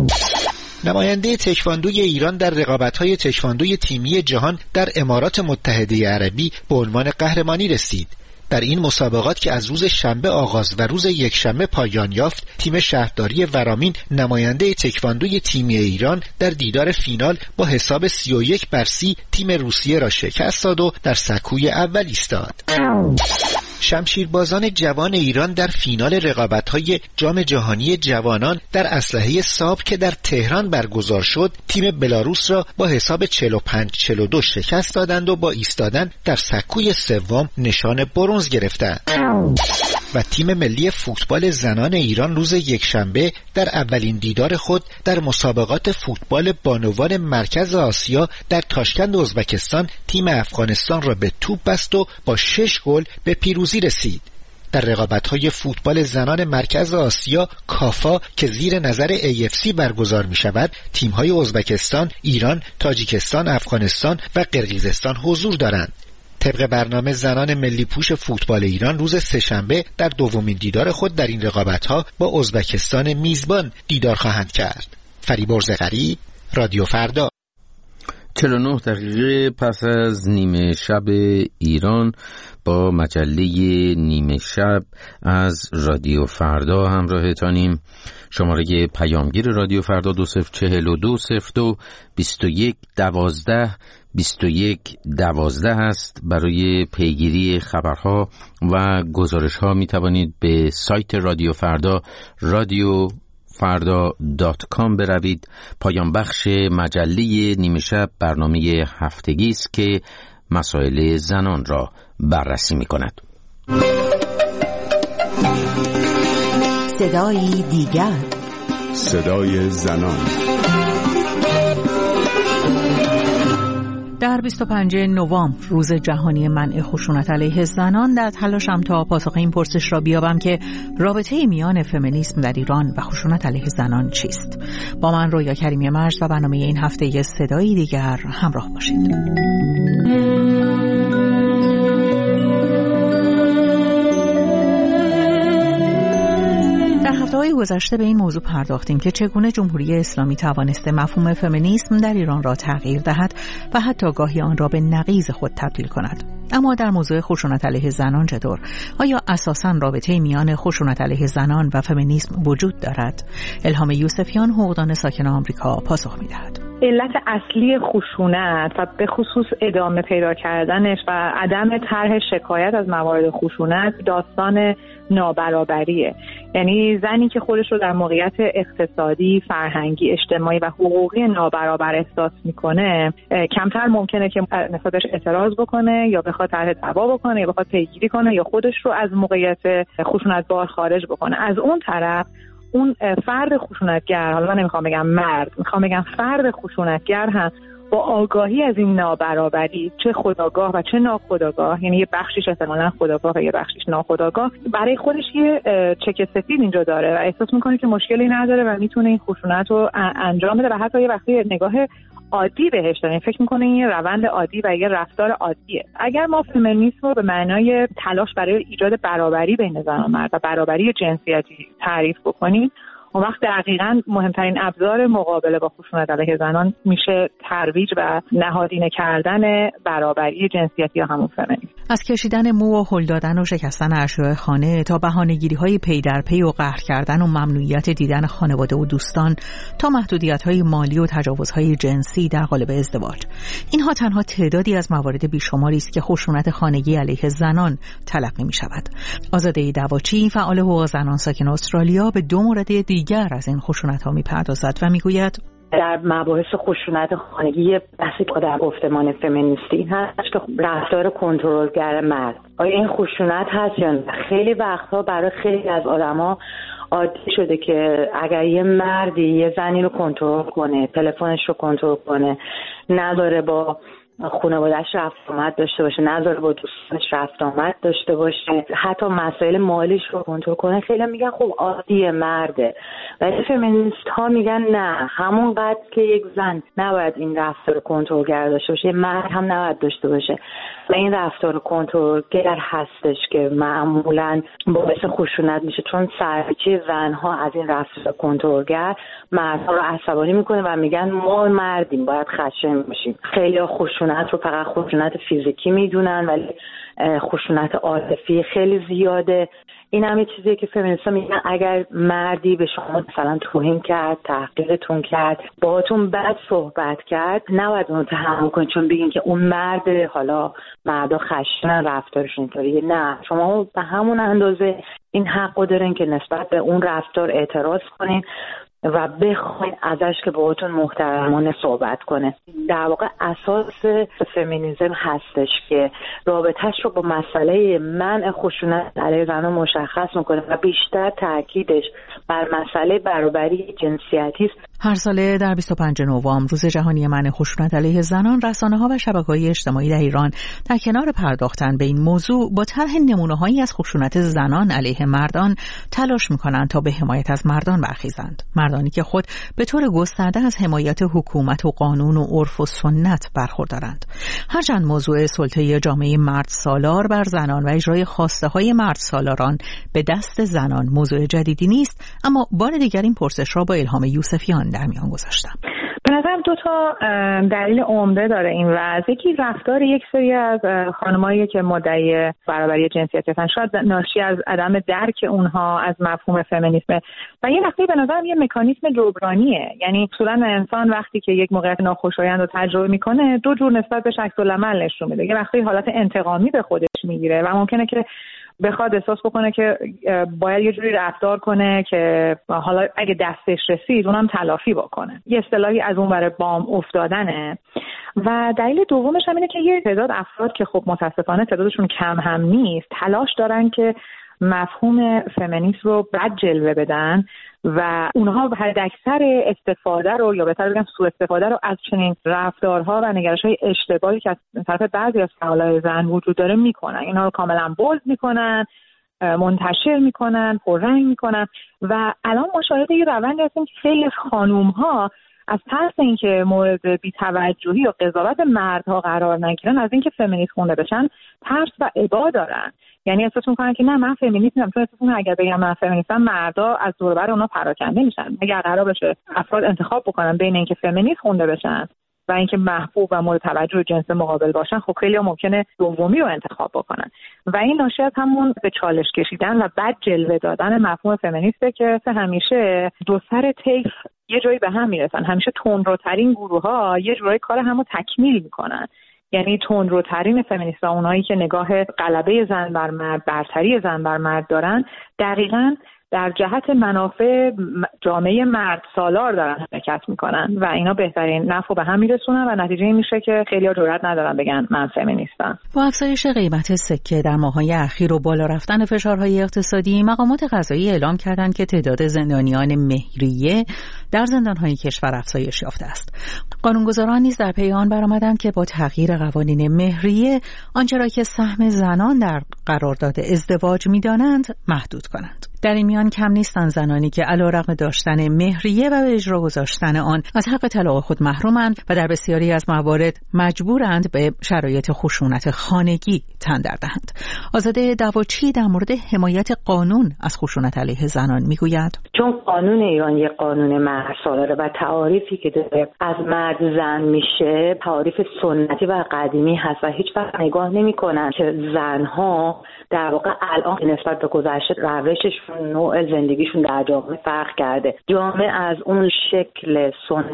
نماینده تکواندوی ایران در رقابت‌های تکواندوی تیمی جهان در امارات متحده عربی به عنوان قهرمانی رسید. در این مسابقات که از روز شنبه آغاز و روز یکشنبه پایان یافت، تیم شهرداری ورامین نماینده تکواندوی تیمی ایران در دیدار فینال با حساب سی و یک بر سی تیم روسیه را شکست داد و در سکوی اول ایستاد. شمشیربازان جوان ایران در فینال رقابت‌های جام جهانی جوانان در اسلحه ساب که در تهران برگزار شد، تیم بلاروس را با حساب چهل و پنج چهل و دو شکست دادند و با ایستادن در سکوی سوم نشان برنز گرفتند. و تیم ملی فوتبال زنان ایران روز یکشنبه در اولین دیدار خود در مسابقات فوتبال بانوان مرکز آسیا در تاشکند ازبکستان تیم افغانستان را به توپ بست و با شش گل به پیروزی رسید. در رقابت‌های فوتبال زنان مرکز آسیا کافا که زیر نظر ای اف سی برگزار می‌شود، تیم‌های ازبکستان، ایران، تاجیکستان، افغانستان و قرقیزستان حضور دارند. طبق برنامه زنان ملی پوش فوتبال ایران روز سه‌شنبه در دومین دیدار خود در این رقابت‌ها با ازبکستان میزبان دیدار خواهند کرد. فریبرز غریب، رادیو فردا. چهل و نه دقیقه پس از نیمه شب ایران با مجله نیمه شب از رادیو فردا همراهتانیم. شماره پیامگیر رادیو فردا دو صفر چهل و دو صفر دو بیست و یک دوازده بیست و یک دوازده است. برای پیگیری خبرها و گزارش‌ها می توانید به سایت رادیو فردا رادیو فردا دات کام بروید. پایان بخش مجله نیمه شب برنامه هفتگی است که مسائل زنان را بررسی می کند. صدای دیگر، صدای زنان. در بیست و پنجم نوامبر روز جهانی منع خشونت علیه زنان، در تلاشم تا پاسخ این پرسش را بیابم که رابطه میان فمینیسم در ایران و خشونت علیه زنان چیست. با من رویا کریمی مرز و برنامه این هفته صدای دیگر همراه باشید. در هفته‌های گذشته به این موضوع پرداختیم که چگونه جمهوری اسلامی توانسته مفهوم فمینیسم در ایران را تغییر دهد و حتی گاهی آن را به نقیض خود تبدیل کند. اما در موضوع خشونت علیه زنان چطور؟ آیا اساساً رابطه میان خشونت علیه زنان و فمینیسم وجود دارد؟ الهام یوسفیان، حقوقدان ساکن آمریکا، پاسخ می‌دهد. علت اصلی خشونت و به خصوص ادامه پیدا کردنش و عدم طرح شکایت از موارد خشونت داستان نابرابریه. یعنی زنی که خودش رو در موقعیت اقتصادی، فرهنگی، اجتماعی و حقوقی نابرابر احساس میکنه، کمتر ممکنه که نسبتش اعتراض بکنه یا بخواد طرح دعوا بکنه یا بخواد پیگیری کنه یا خودش رو از موقعیت خشونتبار خارج بکنه. از اون طرف اون فرد خشونتگر، حالا من نمیخوام بگم مرد، میخوام بگم فرد خشونتگر هم با آگاهی از این نابرابری، چه خودآگاه و چه ناخودآگاه، یعنی یه بخشیش احتمالاً خودآگاه و یه بخشیش ناخودآگاه، برای خودش یه چک سفید اینجا داره و احساس میکنه که مشکلی نداره و میتونه این خشونت رو انجام بده و حتی یه وقتی نگاه عادی بهش داریم، فکر میکنه این یه روند عادی و یه رفتار عادیه. اگر ما فمینیسم رو به معنای تلاش برای ایجاد برابری بین زن و مرد و برابری جنسیتی تعریف بکنیم، اون وقت دقیقاً مهمترین ابزار مقابله با خشونت علیه زنان میشه ترویج و نهادینه کردن برابری جنسیتی یا همون فمینیسم. از کشیدن مو و هل دادن و شکستن اشیاء خانه تا بهانه‌گیری‌های پی در پی و قهر کردن و ممنوعیت دیدن خانواده و دوستان تا محدودیت‌های مالی و تجاوزهای جنسی در قالب ازدواج، اینها تنها تعدادی از موارد بیشماری است که خشونت خانگی علیه زنان تلقی می‌شود. آزاده دواچی، فعال حقوق زنان ساکن استرالیا، به دو مورد دیگر از این خشونت‌ها می‌پردازد و می‌گوید در مباحث خشونت خانگی بحثی که در گفتمان فمینیستی هست که رفتار کنترلگر مرد، آیا این خشونت هست یا نه؟ خیلی وقتها برای خیلی از آدما عادی شده که اگر یه مردی یه زنی رو کنترل کنه، تلفنش رو کنترل کنه، نداره با خانواده‌اش رفت آمد داشته باشه، نذاره با دوستانش رفت آمد داشته باشه، حتی مسائل مالیش رو کنترل کنه، خیلی میگن خب عادیه، مرده. ولی فمینیست ها میگن نه، همون قدر که یک زن نباید این رفتار کنترلگر داشته باشه، مرد هم نباید داشته باشه و این رفتار کنترلگر هستش که معمولا باعث خشونت میشه، چون سرپیچی زنها از این رفتار کنترلگر مردها رو عصبانی میکنه و میگن ما مردیم باید خشن باشیم. خیلی خشونت رو فقط خشونت فیزیکی میدونن ولی خشونت عاطفی خیلی زیاده. این هم یه چیزیه که فمینیست‌ها میگن اگر مردی به شما مثلا توهین کرد، تحقیرتون کرد، باهاتون بد صحبت کرد، نباید اون رو تحمل کنید چون بگین که اون مرد، حالا مردا خشنن رفتارشون اینطوریه. نه، شما به همون اندازه این حقو دارین که نسبت به اون رفتار اعتراض کنین و بخواین ازش که باهاتون محترمانه صحبت کنه. در واقع اساس فمینیسم هستش که رابطهش رو با مسئله منع خشونت علیه زنان مشخص میکنه و بیشتر تاکیدش بر مسئله برابری جنسیتی است. هر ساله در بیست و پنجم نوامبر روز جهانی منع خشونت علیه زنان، رسانه‌ها و شبکه‌های اجتماعی در ایران در کنار پرداختن به این موضوع با طرح نمونه‌هایی از خشونت زنان علیه مردان تلاش می‌کنند تا به حمایت از مردان برخیزند. مردانی که خود به طور گسترده از حمایت حکومت و قانون و عرف و سنت برخوردارند. هرچند موضوع سلطه جامعه مرد سالار بر زنان و اجرای خواسته های مرد سالاران به دست زنان موضوع جدیدی نیست، اما بار دیگر این پرسش را با الهام یوسفیان در میان گذاشتم. به نظرم دو تا دلیل عمده داره این وضع. یکی رفتار یک سری از خانمایی که مدعی برابری جنسیتی هستن، شاید ناشی از عدم درک اونها از مفهوم فمینیسم، و یه وقتی به نظرم یه مکانیزم جبرانیه. یعنی اصولا انسان وقتی که یک موقعیت ناخوشایند رو تجربه میکنه دو جور نسبت بهش عکس العمل نشون میده. یه وقتی حالت انتقامی به خودش میگیره و ممکنه که بخواد احساس بکنه که باید یه جوری رفتار کنه که حالا اگه دستش رسید اونم تلافی بکنه. یه اصطلاحی از اون برای بام افتادنه. و دلیل دومش هم اینه که یه تعداد افراد که خب متاسفانه تعدادشون کم هم نیست، تلاش دارن که مفهوم فمینیسم رو بد جلوه بدن و اونها حداکثر استفاده رو یا بهتر بگم سوء استفاده رو از چنین رفتارها و نگرش‌های اشتباهی که از طرف بعضی از فعالای زن وجود داره میکنن. اینها رو کاملا بولد میکنن، منتشر میکنن، پررنگ میکنن و الان ما شاهد یه روندی هستیم که خیلی از خانوم‌ها از ترس اینکه مورد بی‌توجهی یا قضاوت مردها قرار نگیرن، از اینکه فمینیست خونده بشن، ترس و ابا دارن. یعنی احساس میکنن که نه من فمینیست نیستم، چون احساس میکنن اگر بگم من فمینیستم مردا از دور و بر اونها پراکنده میشن. اگر قرار بشه افراد انتخاب بکنن بین اینکه فمینیست خونده بشن و اینکه محبوب و مورد توجه جنس مقابل باشن، خب خیلی ممکنه دومی رو انتخاب بکنن و این ناشی از همون به چالش کشیدن و بد جلوه دادن مفهوم فمینیسته که همیشه دو سر طیف یه جایی به هم میرسن. همیشه تندروترین گروه‌ها یه جوری کار همو تکمیل میکنن. یعنی تندروترین فمینیست‌ها، اونایی که نگاه غلبه زن بر مرد، برتری زن بر مرد دارن، دقیقاً در جهت منافع جامعه مرد سالار دارن حرکت میکنن و اینا بهترین نفع به هم میرسونن و نتیجه این میشه که خیلی‌ها جرئت ندارن بگن من فمینیستم. با افزایش قیمت سکه در ماه‌های اخیر و بالا رفتن فشارهای اقتصادی، مقامات قضایی اعلام کردند که تعداد زندانیان مهریه در زندان‌های کشور افزایش یافته است. قانونگذاران نیز در پی آن برآمدند که با تغییر قوانین مهریه آنچه را که سهم زنان در قرارداد ازدواج می‌دانند محدود کنند. در این میان کم نیستند زنانی که علیرغم داشتن مهریه و به اجرا گذاشتن آن از حق طلاق خود محرومند و در بسیاری از موارد مجبورند به شرایط خشونت خانگی تن در دهند. آزاده دواچی در مورد حمایت قانون از خشونت علیه زنان میگوید: چون قانون ایران یک قانون مرد سالاره و تعاریفی که داره از مرد زن میشه تعاریف سنتی و قدیمی هست و هیچ وقت نگاه نمی‌کنن که زنها در واقع الان نسبت به گذشته روششون، نوع زندگیشون در جامعه فرق کرده. جامعه از اون شکل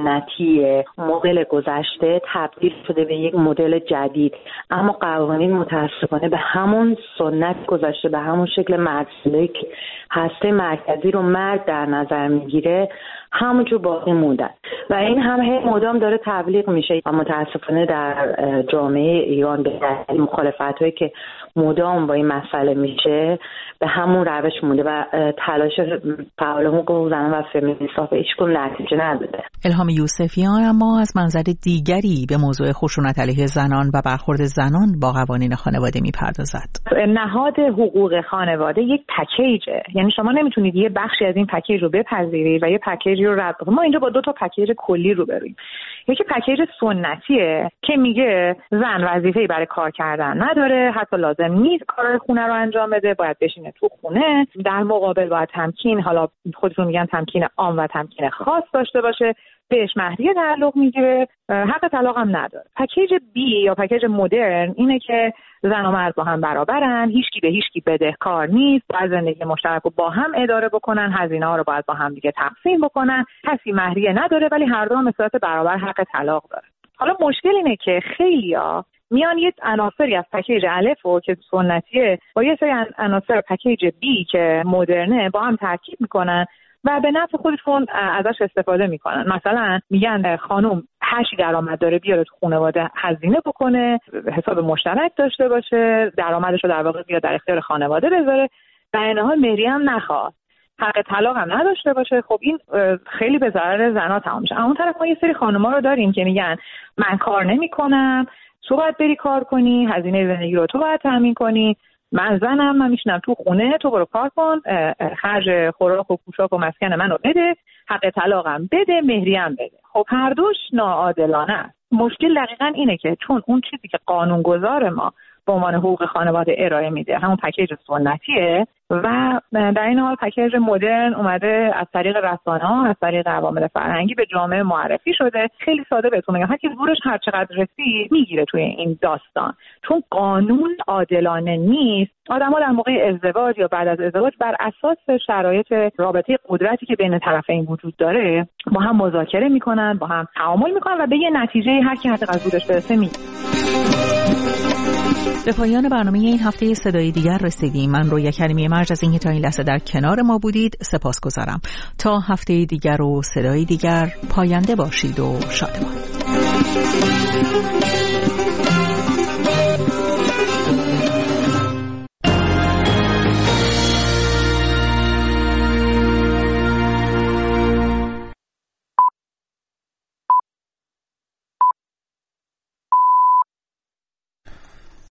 سنتی مدل گذشته تبدیل شده به یک مدل جدید، اما قوانین متاسفانه به همون سنت گذشته، به همون شکل مرد که هسته مرکزی رو مرد در نظر میگیره همونجور باقی موندن و این هم هی مدام داره تبلیغ میشه و متاسفانه در جامعه ایران به دلیل مخالفت‌هایی که مدام با این مسئله میشه به همون روش مونده و تلاش فعال حقوق زنان و فمینیست‌ها به هیچ کدوم نتیجه نداده. الهام یوسفیان اما از منظر دیگری به موضوع خشونت علیه زنان و برخورد زنان با قوانین خانواده میپردازد. نهاد حقوق خانواده یک پکیجه، یعنی شما نمیتونید یه بخشی از این پکیج رو بپذیرید و یه پکیج رو رد کنید. ما اینجا با دو تا پکیج کلی روبرویم. یکی پکیج سنتیه که میگه زن وظیفه‌ای برای کار کردن نداره، حتی لازم نیست کارهای خونه رو انجام بده، باید بشینه تو خونه. در مقابل باید تمکین، حالا خودشون میگن تمکین عام و تمکین خاص داشته باشه، بهش مهریه تعلق میگیره، حق طلاق هم نداره. پکیج بی یا پکیج مدرن اینه که زن و مرد با هم برابرن، هیچکی به هیچکی بدهکار نیست، باید زندگی مشترک رو با هم اداره بکنن، هزینه ها رو باید با هم دیگه تقسیم بکنن، کسی مهریه نداره ولی هر دو هم به صورت برابر حق طلاق داره. حالا مشکل اینه که خیلیا میان یه عناصری از پکیج الف و که سنتیه با یه سری عناصر پکیج بی که مدرنه با هم ترکیب میکنن و به نفع خودشون ازش استفاده میکنن. مثلا میگن خانم هر چی درآمد داره بیاره تو خانواده هزینه بکنه، حساب مشترک داشته باشه، درآمدش رو در واقع بیاد در اختیار خانواده بذاره، در این حال مهریه هم نخواد، حق طلاق هم نداشته باشه. خب این خیلی به ضرر زن‌ها تمام میشه. اون طرف ما یه سری خانم‌ها رو داریم که میگن من کار نمی‌کنم، تو باید بری کار کنی، هزینه زندگی رو تو باید تامین کنی، من زنم، من میشینم تو خونه، تو برو کار کن، خرج خوراک و پوشاک و مسکن منو بده، حق طلاقم بده، مهریم بده. خب هر دوش ناعادلانه است. مشکل دقیقاً اینه که چون اون چیزی که قانونگذار ما به عنوان حقوق خانواده ارائه میده همون پکیج سنتیه و در این حال پکیج مدرن اومده از طریق رسانه‌ها، از طریق عوامل فرهنگی به جامعه معرفی شده. خیلی ساده بهتون میگم، هر کی زورش هر چقدر رسید میگیره توی این داستان، چون قانون عادلانه نیست. آدم‌ها در موقع ازدواج یا بعد از ازدواج بر اساس شرایط رابطه قدرتی که بین طرفین وجود داره با هم مذاکره میکنن، با هم تعامل میکنن و به یه نتیجه هر کی حتی از زورش برسه میگیره. به پایان برنامه این هفته صدای دیگر رسیدیم. من رویا کریمی مرج از اینکه تا این لحظه در کنار ما بودید سپاسگزارم. تا هفته دیگر و صدای دیگر، پاینده باشید و شادمان.